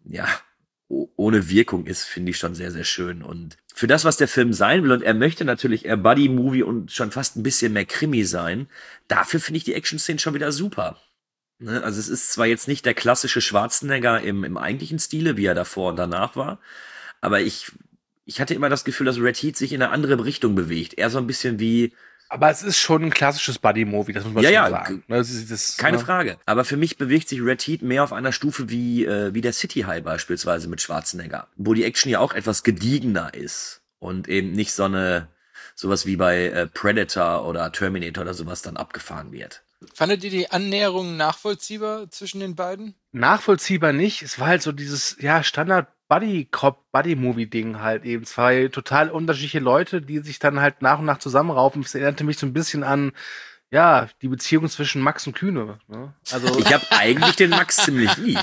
Wirkung ist, finde ich schon sehr, sehr schön. Und für das, was der Film sein will, und er möchte natürlich eher Buddy-Movie und schon fast ein bisschen mehr Krimi sein, dafür finde ich die Action-Szenen schon wieder super. Also es ist zwar jetzt nicht der klassische Schwarzenegger im eigentlichen Stile, wie er davor und danach war, aber ich hatte immer das Gefühl, dass Red Heat sich in eine andere Richtung bewegt. Eher so ein bisschen wie... Aber es ist schon ein klassisches Buddy-Movie, das muss man schon sagen. Keine Frage. Aber für mich bewegt sich Red Heat mehr auf einer Stufe wie der City High beispielsweise mit Schwarzenegger, wo die Action ja auch etwas gediegener ist und eben nicht sowas wie bei Predator oder Terminator oder sowas dann abgefahren wird. Fandet ihr die Annäherung nachvollziehbar zwischen den beiden? Nachvollziehbar nicht. Es war halt so dieses, Standard Buddy-Movie-Ding halt eben. Zwei total unterschiedliche Leute, die sich dann halt nach und nach zusammenraufen. Es erinnerte mich so ein bisschen an, die Beziehung zwischen Max und Kühne. Ne? Also ich habe eigentlich den Max ziemlich lieb.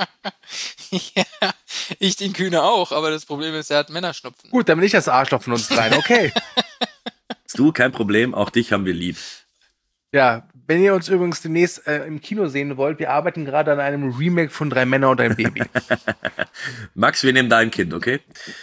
Ja, ich den Kühne auch, aber das Problem ist, er hat Männerschnupfen. Gut, dann bin ich das Arschloch von uns dreien, okay. Du, kein Problem, auch dich haben wir lieb. Ja, wenn ihr uns übrigens demnächst im Kino sehen wollt, wir arbeiten gerade an einem Remake von 3 Männer und ein Baby. Max, wir nehmen dein Kind, okay?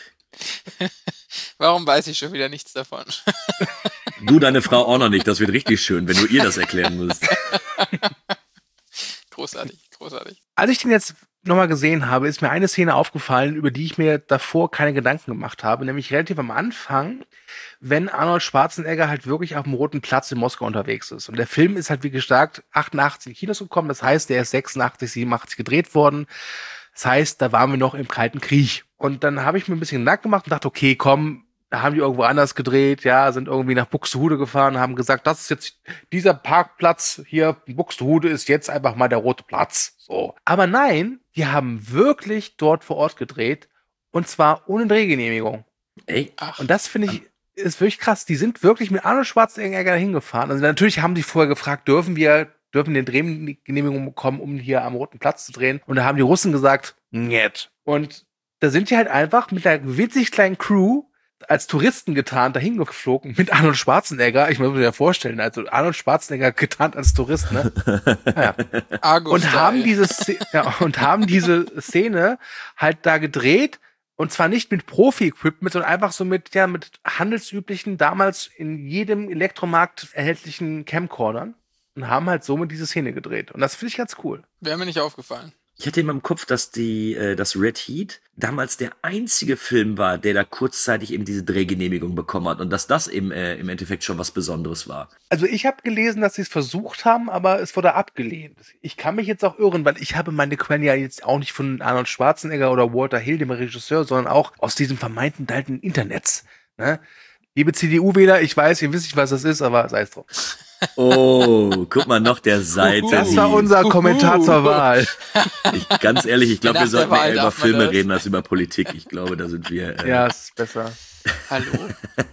Warum weiß ich schon wieder nichts davon? Du, deine Frau auch noch nicht, das wird richtig schön, wenn du ihr das erklären musst. Großartig. Als ich den jetzt nochmal gesehen habe, ist mir eine Szene aufgefallen, über die ich mir davor keine Gedanken gemacht habe, nämlich relativ am Anfang, wenn Arnold Schwarzenegger halt wirklich auf dem Roten Platz in Moskau unterwegs ist. Und der Film ist halt, wie gesagt, 88 in Kinos gekommen, das heißt, der ist 86, 87 gedreht worden. Das heißt, da waren wir noch im Kalten Krieg. Und dann habe ich mir ein bisschen Gedanken gemacht und dachte, okay, komm, da haben die irgendwo anders gedreht, sind irgendwie nach Buxtehude gefahren, haben gesagt, das ist jetzt dieser Parkplatz hier, Buxtehude ist jetzt einfach mal der Rote Platz. So. Aber nein, die haben wirklich dort vor Ort gedreht und zwar ohne Drehgenehmigung. Ey, Und das finde ich, ist wirklich krass. Die sind wirklich mit Arnold Schwarzenegger hingefahren. Also natürlich haben die vorher gefragt, dürfen den Drehgenehmigung bekommen, um hier am Roten Platz zu drehen. Und da haben die Russen gesagt, niet. Und da sind die halt einfach mit einer winzig kleinen Crew als Touristen getarnt dahin geflogen mit Arnold Schwarzenegger. Ich muss mir ja vorstellen, also Arnold Schwarzenegger getarnt als Tourist, ne? Ja. Und haben diese Szene halt da gedreht. Und zwar nicht mit Profi-Equipment, sondern einfach so mit handelsüblichen, damals in jedem Elektromarkt erhältlichen Camcordern. Und haben halt somit diese Szene gedreht. Und das finde ich ganz cool. Wäre mir nicht aufgefallen. Ich hatte immer im Kopf, dass das Red Heat damals der einzige Film war, der da kurzzeitig eben diese Drehgenehmigung bekommen hat und dass das eben im Endeffekt schon was Besonderes war. Also ich habe gelesen, dass sie es versucht haben, aber es wurde abgelehnt. Ich kann mich jetzt auch irren, weil ich habe meine Quellen ja jetzt auch nicht von Arnold Schwarzenegger oder Walter Hill, dem Regisseur, sondern auch aus diesem vermeinten alten Internets. Ne? Liebe CDU-Wähler, ich weiß, ihr wisst nicht, was das ist, aber sei es drum. Oh, guck mal, noch der Seite. Das war unser Kommentar zur Wahl. Ganz ehrlich, ich glaube, wir sollten Wahl eher über Filme reden als über Politik. Ich glaube, da sind wir... Ja, es ist besser. Hallo.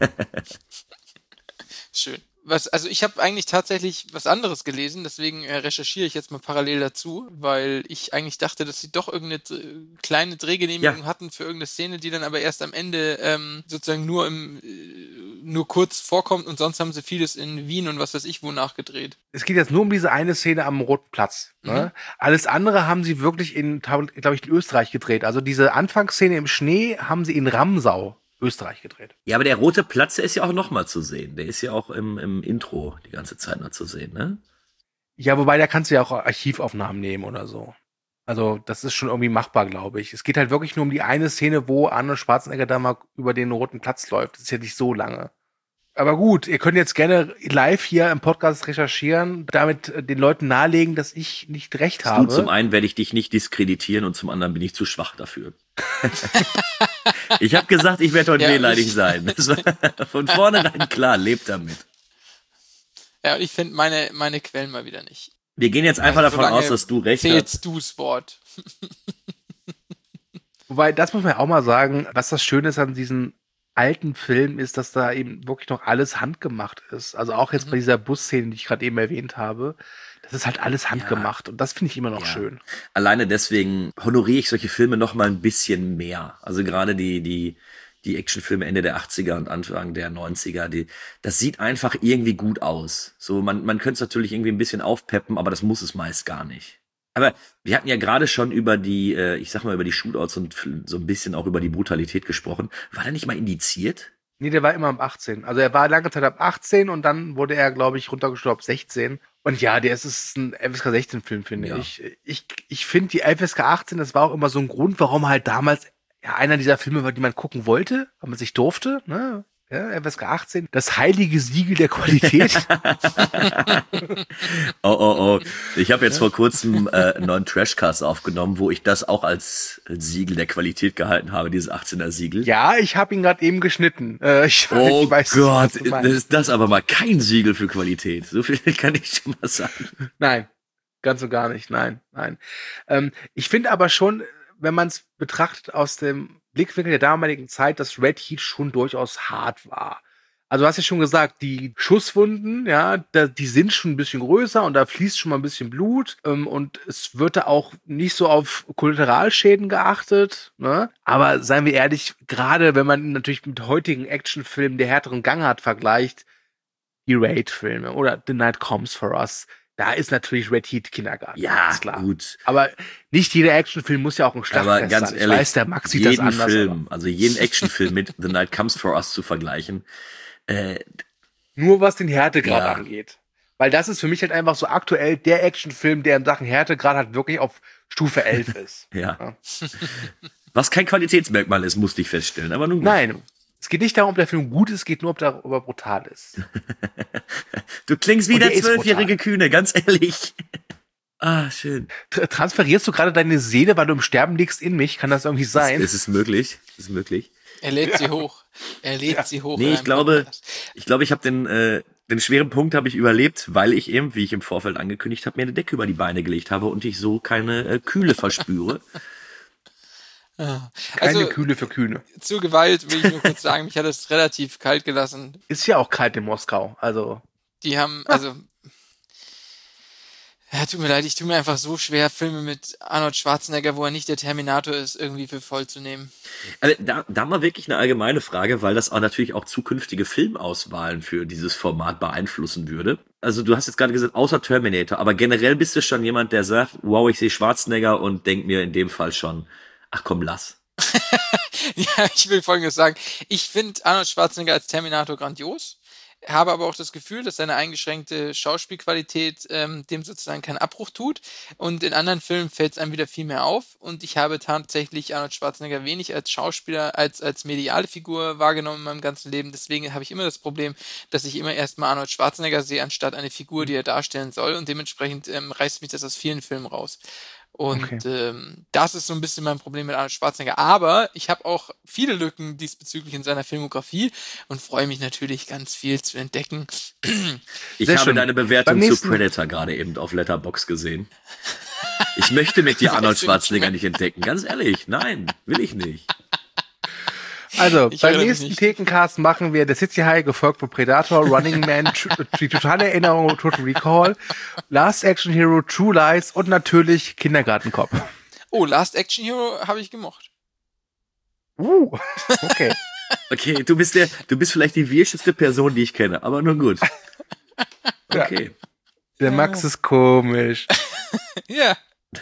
Schön. Also ich habe eigentlich tatsächlich was anderes gelesen, deswegen recherchiere ich jetzt mal parallel dazu, weil ich eigentlich dachte, dass sie doch irgendeine kleine Drehgenehmigung hatten für irgendeine Szene, die dann aber erst am Ende sozusagen nur kurz vorkommt und sonst haben sie vieles in Wien und was weiß ich wo nachgedreht. Es geht jetzt nur um diese eine Szene am Roten Platz. Ne? Alles andere haben sie wirklich glaube ich, in Österreich gedreht. Also diese Anfangsszene im Schnee haben sie in Ramsau, Österreich gedreht. Ja, aber der Rote Platz, der ist ja auch nochmal zu sehen. Der ist ja auch im Intro die ganze Zeit noch zu sehen, ne? Ja, wobei, da kannst du ja auch Archivaufnahmen nehmen oder so. Also, das ist schon irgendwie machbar, glaube ich. Es geht halt wirklich nur um die eine Szene, wo Arnold Schwarzenegger da mal über den Roten Platz läuft. Das ist ja nicht so lange. Aber gut, ihr könnt jetzt gerne live hier im Podcast recherchieren, damit den Leuten nahelegen, dass ich nicht recht habe. Zum einen werde ich dich nicht diskreditieren und zum anderen bin ich zu schwach dafür. Ich habe gesagt, ich werde heute wehleidig sein. Das war von vornherein klar, lebt damit. Ja, und ich finde meine Quellen mal wieder nicht. Wir gehen jetzt einfach davon aus, dass du recht hast. Zählst du's Wort. Wobei, das muss man ja auch mal sagen, was das Schöne ist an diesen alten Film ist, dass da eben wirklich noch alles handgemacht ist. Also auch jetzt bei dieser Busszene, die ich gerade eben erwähnt habe, das ist halt alles handgemacht und das finde ich immer noch schön. Alleine deswegen honoriere ich solche Filme noch mal ein bisschen mehr. Also gerade die Actionfilme Ende der 80er und Anfang der 90er, das sieht einfach irgendwie gut aus. So, man könnte es natürlich irgendwie ein bisschen aufpeppen, aber das muss es meist gar nicht. Aber wir hatten ja gerade schon über die, über die Shootouts und so ein bisschen auch über die Brutalität gesprochen. War der nicht mal indiziert? Nee, der war immer ab 18. Also er war lange Zeit ab 18 und dann wurde er, glaube ich, runtergestuft ab 16. Und ja, der ist ein FSK 16-Film, finde ich. Ich finde die FSK 18, das war auch immer so ein Grund, warum halt damals einer dieser Filme war, die man gucken wollte, weil man sich durfte, ne? Ja, FSK 18, das heilige Siegel der Qualität. Oh. Ich habe jetzt vor kurzem einen neuen Trashcast aufgenommen, wo ich das auch als Siegel der Qualität gehalten habe, dieses 18er Siegel. Ja, ich habe ihn gerade eben geschnitten. Ich weiß, Gott, ist das aber mal kein Siegel für Qualität. So viel kann ich schon mal sagen. Nein, ganz und gar nicht. Nein. Ich finde aber schon, wenn man es betrachtet aus dem Blickwinkel der damaligen Zeit, dass Red Heat schon durchaus hart war. Also du hast ja schon gesagt, die Schusswunden, die sind schon ein bisschen größer und da fließt schon mal ein bisschen Blut und es wird da auch nicht so auf Kollateralschäden geachtet, ne? Aber seien wir ehrlich, gerade wenn man natürlich mit heutigen Actionfilmen der härteren Gangart vergleicht, die Raid-Filme oder The Night Comes for Us, da ist natürlich Red Heat Kindergarten. Ja, ist klar. Gut. Aber nicht jeder Actionfilm muss ja auch ein Schlachtfest aber ganz sein. Ehrlich, ich weiß, der Max sieht das anders. Jeden Actionfilm mit The Night Comes for Us zu vergleichen. Nur was den Härtegrad angeht. Weil das ist für mich halt einfach so aktuell der Actionfilm, der in Sachen Härtegrad halt wirklich auf Stufe 11 ist. Ja. Was kein Qualitätsmerkmal ist, musste ich feststellen. Aber nun gut. Nein. Es geht nicht darum, ob der Film gut ist, es geht nur, ob er brutal ist. Du klingst wie der 12-jährige Kühne, ganz ehrlich. Schön. Transferierst du gerade deine Seele, weil du im Sterben liegst, in mich? Kann das irgendwie sein? Es ist möglich. Er lädt sie hoch. Sie hoch. Nee, ich glaube, ich habe den schweren Punkt habe ich überlebt, weil ich eben, wie ich im Vorfeld angekündigt habe, mir eine Decke über die Beine gelegt habe und ich so keine Kühle verspüre. Keine Kühle für Kühne. Zur Gewalt will ich nur kurz sagen, mich hat es relativ kalt gelassen. Ist ja auch kalt in Moskau, also. Die haben, also, ja, tut mir leid, ich tue mir einfach so schwer, Filme mit Arnold Schwarzenegger, wo er nicht der Terminator ist, irgendwie für voll zu nehmen. Also da mal wirklich eine allgemeine Frage, weil das auch natürlich auch zukünftige Filmauswahlen für dieses Format beeinflussen würde. Also du hast jetzt gerade gesagt, außer Terminator, aber generell bist du schon jemand, der sagt, wow, ich sehe Schwarzenegger und denk mir in dem Fall schon, ach komm, lass. Ja, ich will Folgendes sagen. Ich finde Arnold Schwarzenegger als Terminator grandios. Habe aber auch das Gefühl, dass seine eingeschränkte Schauspielqualität dem sozusagen keinen Abbruch tut. Und in anderen Filmen fällt es einem wieder viel mehr auf. Und ich habe tatsächlich Arnold Schwarzenegger wenig als Schauspieler, als mediale Figur wahrgenommen in meinem ganzen Leben. Deswegen habe ich immer das Problem, dass ich immer erstmal Arnold Schwarzenegger sehe, anstatt eine Figur, die er darstellen soll. Und dementsprechend reißt mich das aus vielen Filmen raus. Und das ist so ein bisschen mein Problem mit Arnold Schwarzenegger. Aber ich habe auch viele Lücken diesbezüglich in seiner Filmografie und freue mich natürlich, ganz viel zu entdecken. Ich habe deine Bewertung zu Predator gerade eben auf Letterboxd gesehen. Ich möchte mit dir Arnold Schwarzenegger nicht entdecken. Ganz ehrlich, nein, will ich nicht. Also, beim nächsten Thekencast machen wir The City High, gefolgt von Predator, Running Man, die totale Erinnerung, Total Recall, Last Action Hero, True Lies und natürlich Kindergarten Cop. Oh, Last Action Hero habe ich gemocht. Okay. Okay, du bist vielleicht die wirscheste Person, die ich kenne, aber nur gut. Okay. Ja. Der Max ist komisch. Ja.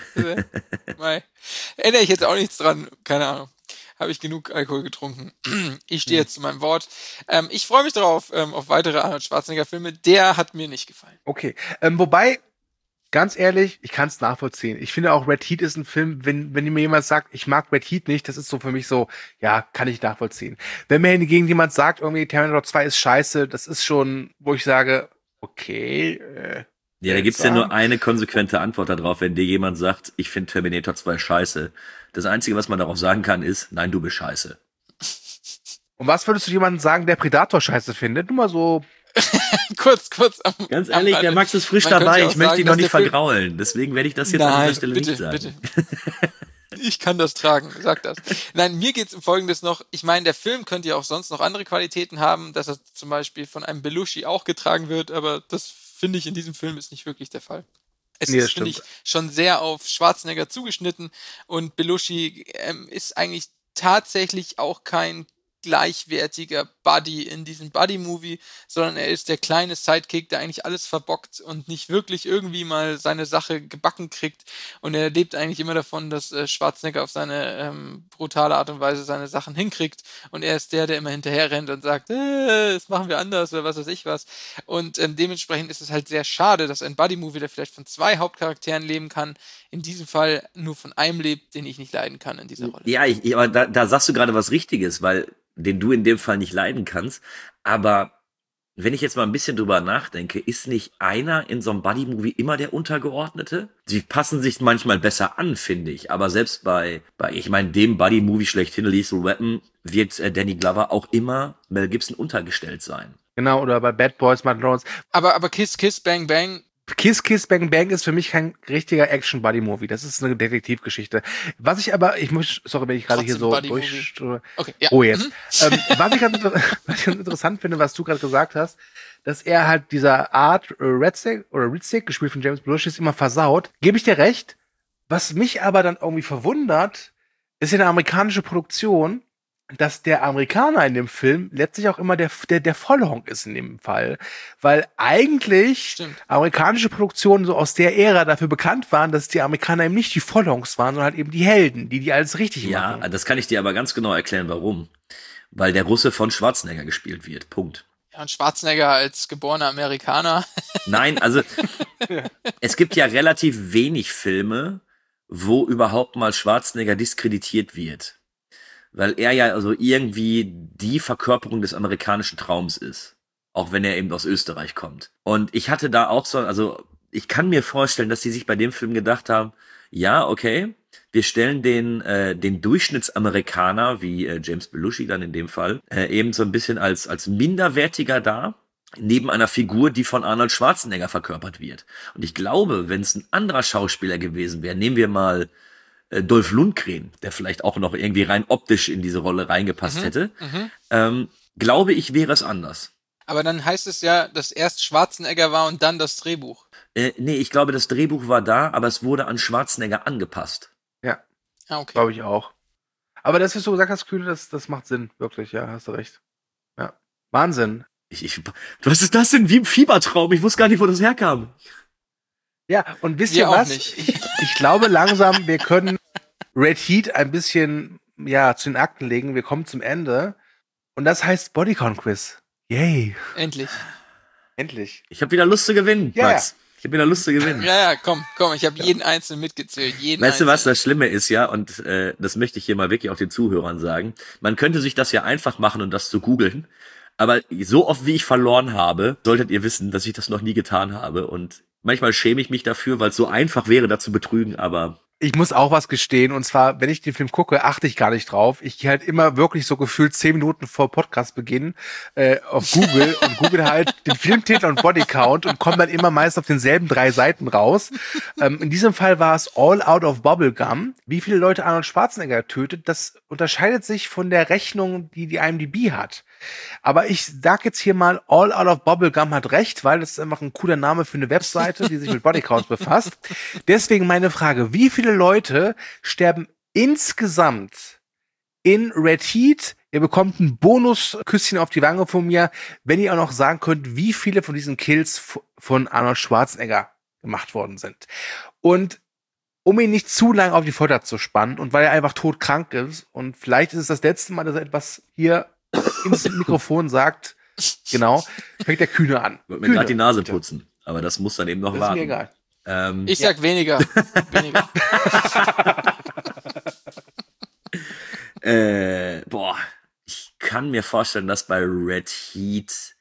Erinnere ich jetzt auch nichts dran, keine Ahnung. Habe ich genug Alkohol getrunken. Ich stehe jetzt zu meinem Wort. Ich freue mich darauf, auf weitere Arnold Schwarzenegger-Filme. Der hat mir nicht gefallen. Okay. Wobei, ganz ehrlich, ich kann es nachvollziehen. Ich finde auch Red Heat ist ein Film, wenn mir jemand sagt, ich mag Red Heat nicht, das ist so für mich so, ja, kann ich nachvollziehen. Wenn mir hingegen jemand sagt, irgendwie Terminator 2 ist scheiße, das ist schon, wo ich sage, okay, ja, da gibt's ja nur eine konsequente Antwort darauf, wenn dir jemand sagt, ich finde Terminator 2 scheiße. Das Einzige, was man darauf sagen kann, ist, nein, du bist scheiße. Und was würdest du jemandem sagen, der Predator scheiße findet? Nur mal so. kurz. Ganz ehrlich, der Max ist frisch dabei. Ich möchte ihn noch nicht vergraulen. Deswegen werde ich das jetzt an dieser Stelle nicht sagen. Bitte. Ich kann das tragen, sag das. Nein, mir geht's um Folgendes noch. Ich meine, der Film könnte ja auch sonst noch andere Qualitäten haben, dass er zum Beispiel von einem Belushi auch getragen wird, aber das finde ich in diesem Film ist nicht wirklich der Fall. Es ist, finde ich, schon sehr auf Schwarzenegger zugeschnitten und Belushi ist eigentlich tatsächlich auch kein gleichwertiger Buddy in diesem Buddy-Movie, sondern er ist der kleine Sidekick, der eigentlich alles verbockt und nicht wirklich irgendwie mal seine Sache gebacken kriegt und er lebt eigentlich immer davon, dass Schwarzenegger auf seine brutale Art und Weise seine Sachen hinkriegt und er ist der immer hinterher rennt und sagt, das machen wir anders oder was weiß ich was und dementsprechend ist es halt sehr schade, dass ein Buddy-Movie, der vielleicht von 2 Hauptcharakteren leben kann, in diesem Fall nur von einem lebt, den ich nicht leiden kann in dieser Rolle. Ja, aber da sagst du gerade was Richtiges, weil den du in dem Fall nicht leiden kannst. Aber wenn ich jetzt mal ein bisschen drüber nachdenke, ist nicht einer in so einem Buddy-Movie immer der Untergeordnete? Sie passen sich manchmal besser an, finde ich. Aber selbst bei ich meine, dem Buddy-Movie schlechthin, Lethal Weapon, wird Danny Glover auch immer Mel Gibson untergestellt sein. Genau, oder bei Bad Boys, Martin Lawrence. Aber Kiss, Kiss, Bang, Bang. Kiss, Kiss, Bang, Bang ist für mich kein richtiger Action-Buddy-Movie. Das ist eine Detektivgeschichte. Was ich aber, sorry, wenn ich gerade hier so durch... Okay, ja. Oh, jetzt. Was ich ganz interessant finde, was du gerade gesagt hast, dass er halt dieser Art Ritzik, gespielt von James Belushi, ist immer versaut. Gebe ich dir recht. Was mich aber dann irgendwie verwundert, ist eine amerikanische Produktion, dass der Amerikaner in dem Film letztlich auch immer der Vollhonk ist in dem Fall. Weil eigentlich amerikanische Produktionen so aus der Ära dafür bekannt waren, dass die Amerikaner eben nicht die Vollhonks waren, sondern halt eben die Helden, die alles richtig machen. Ja, das kann ich dir aber ganz genau erklären, warum. Weil der Russe von Schwarzenegger gespielt wird. Punkt. Ja, und Schwarzenegger als geborener Amerikaner. Nein, also es gibt ja relativ wenig Filme, wo überhaupt mal Schwarzenegger diskreditiert wird. Weil er ja also irgendwie die Verkörperung des amerikanischen Traums ist. Auch wenn er eben aus Österreich kommt. Und ich hatte da auch so, also ich kann mir vorstellen, dass die sich bei dem Film gedacht haben, ja, okay, wir stellen den Durchschnittsamerikaner, wie James Belushi dann in dem Fall, eben so ein bisschen als minderwertiger dar, neben einer Figur, die von Arnold Schwarzenegger verkörpert wird. Und ich glaube, wenn es ein anderer Schauspieler gewesen wäre, nehmen wir mal Dolph Lundgren, der vielleicht auch noch irgendwie rein optisch in diese Rolle reingepasst hätte, glaube ich, wäre es anders. Aber dann heißt es ja, dass erst Schwarzenegger war und dann das Drehbuch. Nee, ich glaube, das Drehbuch war da, aber es wurde an Schwarzenegger angepasst. Ja, Okay. glaube ich auch. Aber das, was du gesagt hast, Kühne, das macht Sinn. Wirklich, ja, hast du recht. Ja, Wahnsinn. Was ist das denn? Wie im Fiebertraum. Ich wusste gar nicht, wo das herkam. Ja, und wisst Wir ihr auch was? nicht. Ich glaube langsam, wir können Red Heat ein bisschen, zu den Akten legen. Wir kommen zum Ende. Und das heißt Bodycount-Quiz. Yay. Endlich. Endlich. Ich habe wieder Lust zu gewinnen, Ja. Max. Ich habe wieder Lust zu gewinnen. Ja, komm, ich habe jeden Einzelnen mitgezählt. Weißt du, was das Schlimme ist, ja? Und das möchte ich hier mal wirklich auch den Zuhörern sagen. Man könnte sich das ja einfach machen und das zu googeln. Aber so oft, wie ich verloren habe, solltet ihr wissen, dass ich das noch nie getan habe. Und manchmal schäme ich mich dafür, weil es so einfach wäre, da zu betrügen, aber Ich muss auch was gestehen, und zwar, wenn ich den Film gucke, achte ich gar nicht drauf. Ich gehe halt immer wirklich so gefühlt 10 Minuten vor Podcastbeginn auf Google und google halt den Filmtitel und Bodycount und komme dann immer meist auf denselben 3 Seiten raus. In diesem Fall war es All Out of Bubblegum. Wie viele Leute Arnold Schwarzenegger tötet, das unterscheidet sich von der Rechnung, die IMDb hat. Aber ich sag jetzt hier mal, All Out of Bubblegum hat recht, weil das ist einfach ein cooler Name für eine Webseite, die sich mit Bodycounts befasst. Deswegen meine Frage, wie viele Leute sterben insgesamt in Red Heat? Ihr bekommt ein Bonusküsschen auf die Wange von mir, wenn ihr auch noch sagen könnt, wie viele von diesen Kills von Arnold Schwarzenegger gemacht worden sind. Und um ihn nicht zu lange auf die Folter zu spannen und weil er einfach todkrank ist und vielleicht ist es das letzte Mal, dass er etwas hier ins Mikrofon sagt, genau, fängt der Kühne an. ich wollte mir gerade die Nase putzen. Aber das muss dann eben noch Das ist warten. mir egal. Ich sag weniger. Ich kann mir vorstellen, dass bei Red Heat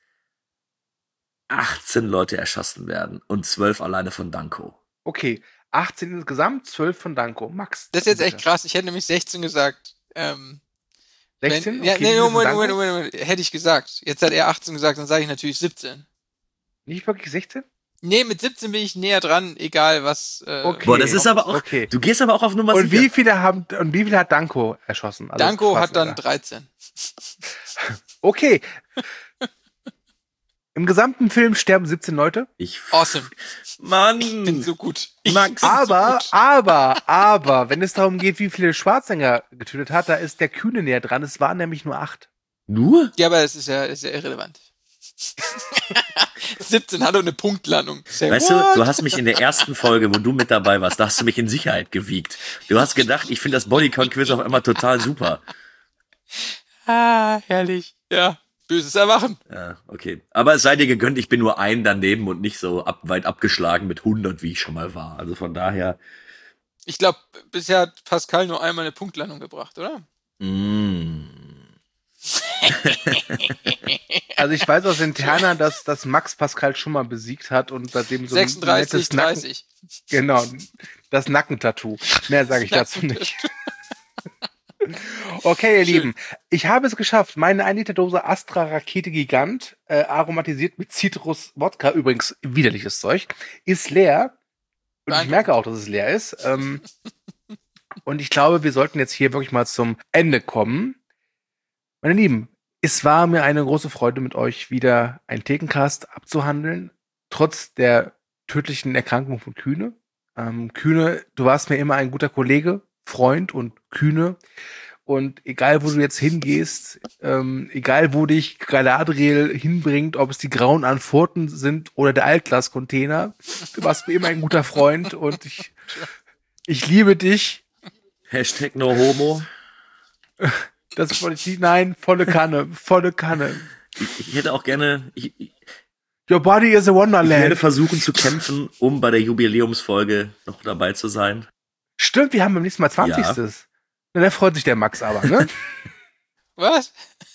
18 Leute erschossen werden und 12 alleine von Danko. Okay, 18 insgesamt, 12 von Danko. Max. Das ist jetzt echt krass. Ich hätte nämlich 16 gesagt. 16? Ja, Okay, nee, wie viel von Moment, Danko? hätte ich gesagt. Jetzt hat er 18 gesagt, dann sage ich natürlich 17. Nicht wirklich 16? Nee, mit 17 bin ich näher dran, egal was. Okay. Boah, das ist aber auch, Okay. du gehst aber auch auf Nummer Und sicher. wie viele hat Danko erschossen? Also Danko hat dann Schwarzenegger. 13. Okay. Im gesamten Film sterben 17 Leute. Awesome. Mann. Ich bin so gut. Max. Aber, wenn es darum geht, wie viele Schwarzenegger getötet hat, da ist der Kühne näher dran. Es waren nämlich nur 8. Nur? Ja, aber es ist ja irrelevant. 17 hat doch eine Punktlandung. Weißt du, du hast mich in der ersten Folge, wo du mit dabei warst, da hast du mich in Sicherheit gewiegt. Du hast gedacht, ich finde das Bodycount-Quiz auf einmal total super. Ah, herrlich. Ja, böses Erwachen. Ja, okay. Aber es sei dir gegönnt, ich bin nur ein daneben und nicht so weit abgeschlagen mit 100, wie ich schon mal war. Also von daher. Ich glaube, bisher hat Pascal nur einmal eine Punktlandung gebracht, oder? Also ich weiß aus Interna, dass Max Pascal schon mal besiegt hat und seitdem so 36, ein nettes 30. Genau, das Nackentattoo. Mehr sage ich dazu nicht. Okay, ihr Lieben, ich habe es geschafft. Meine 1 Liter Dose Astra Rakete Gigant, aromatisiert mit Zitrus-Wodka, übrigens widerliches Zeug, ist leer. Und ich merke auch, dass es leer ist. Und ich glaube, wir sollten jetzt hier wirklich mal zum Ende kommen. Meine Lieben, es war mir eine große Freude, mit euch wieder einen Thekencast abzuhandeln, trotz der tödlichen Erkrankung von Kühne. Kühne, du warst mir immer ein guter Kollege, Freund und Kühne. Und egal, wo du jetzt hingehst, egal, wo dich Galadriel hinbringt, ob es die grauen Antworten sind oder der Altglas-Container, du warst mir immer ein guter Freund und ich liebe dich. Hashtag no homo. Das wollte ich nicht. Nein, volle Kanne. Ich hätte auch gerne, Your body is a ich wonderland. werde versuchen zu kämpfen, um bei der Jubiläumsfolge noch dabei zu sein. Stimmt, wir haben beim nächsten Mal 20. Ja. Na, da freut sich der Max aber, ne? Was?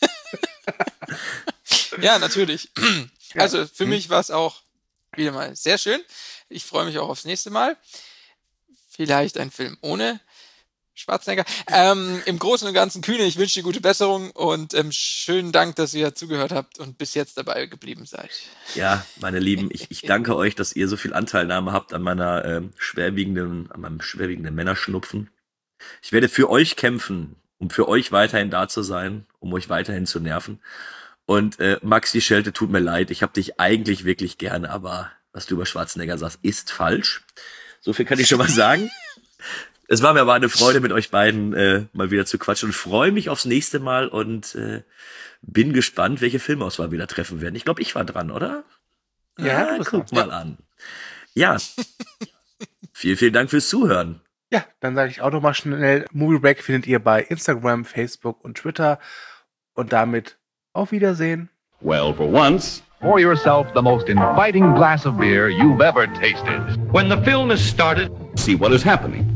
Ja, natürlich. Also für mich war es auch wieder mal sehr schön. Ich freue mich auch aufs nächste Mal. Vielleicht ein Film ohne Schwarzenegger. Im Großen und Ganzen, Kühne, ich wünsche dir gute Besserung und schönen Dank, dass ihr zugehört habt und bis jetzt dabei geblieben seid. Ja, meine Lieben, ich danke euch, dass ihr so viel Anteilnahme habt an meinem schwerwiegenden Männerschnupfen. Ich werde für euch kämpfen, um für euch weiterhin da zu sein, um euch weiterhin zu nerven. Und Maxi Schelte, tut mir leid, ich habe dich eigentlich wirklich gerne, aber was du über Schwarzenegger sagst, ist falsch. So viel kann ich schon mal sagen. Es war mir aber eine Freude, mit euch beiden mal wieder zu quatschen und freue mich aufs nächste Mal und bin gespannt, welche Filmauswahl wir da treffen werden. Ich glaube, ich war dran, oder? Ja, guck mal an. Ja, vielen Dank fürs Zuhören. Ja, dann sage ich auch noch mal schnell, Movie Break findet ihr bei Instagram, Facebook und Twitter. Und damit auf Wiedersehen. Well, for once, pour yourself the most inviting glass of beer you've ever tasted. When the film is started, See what is happening.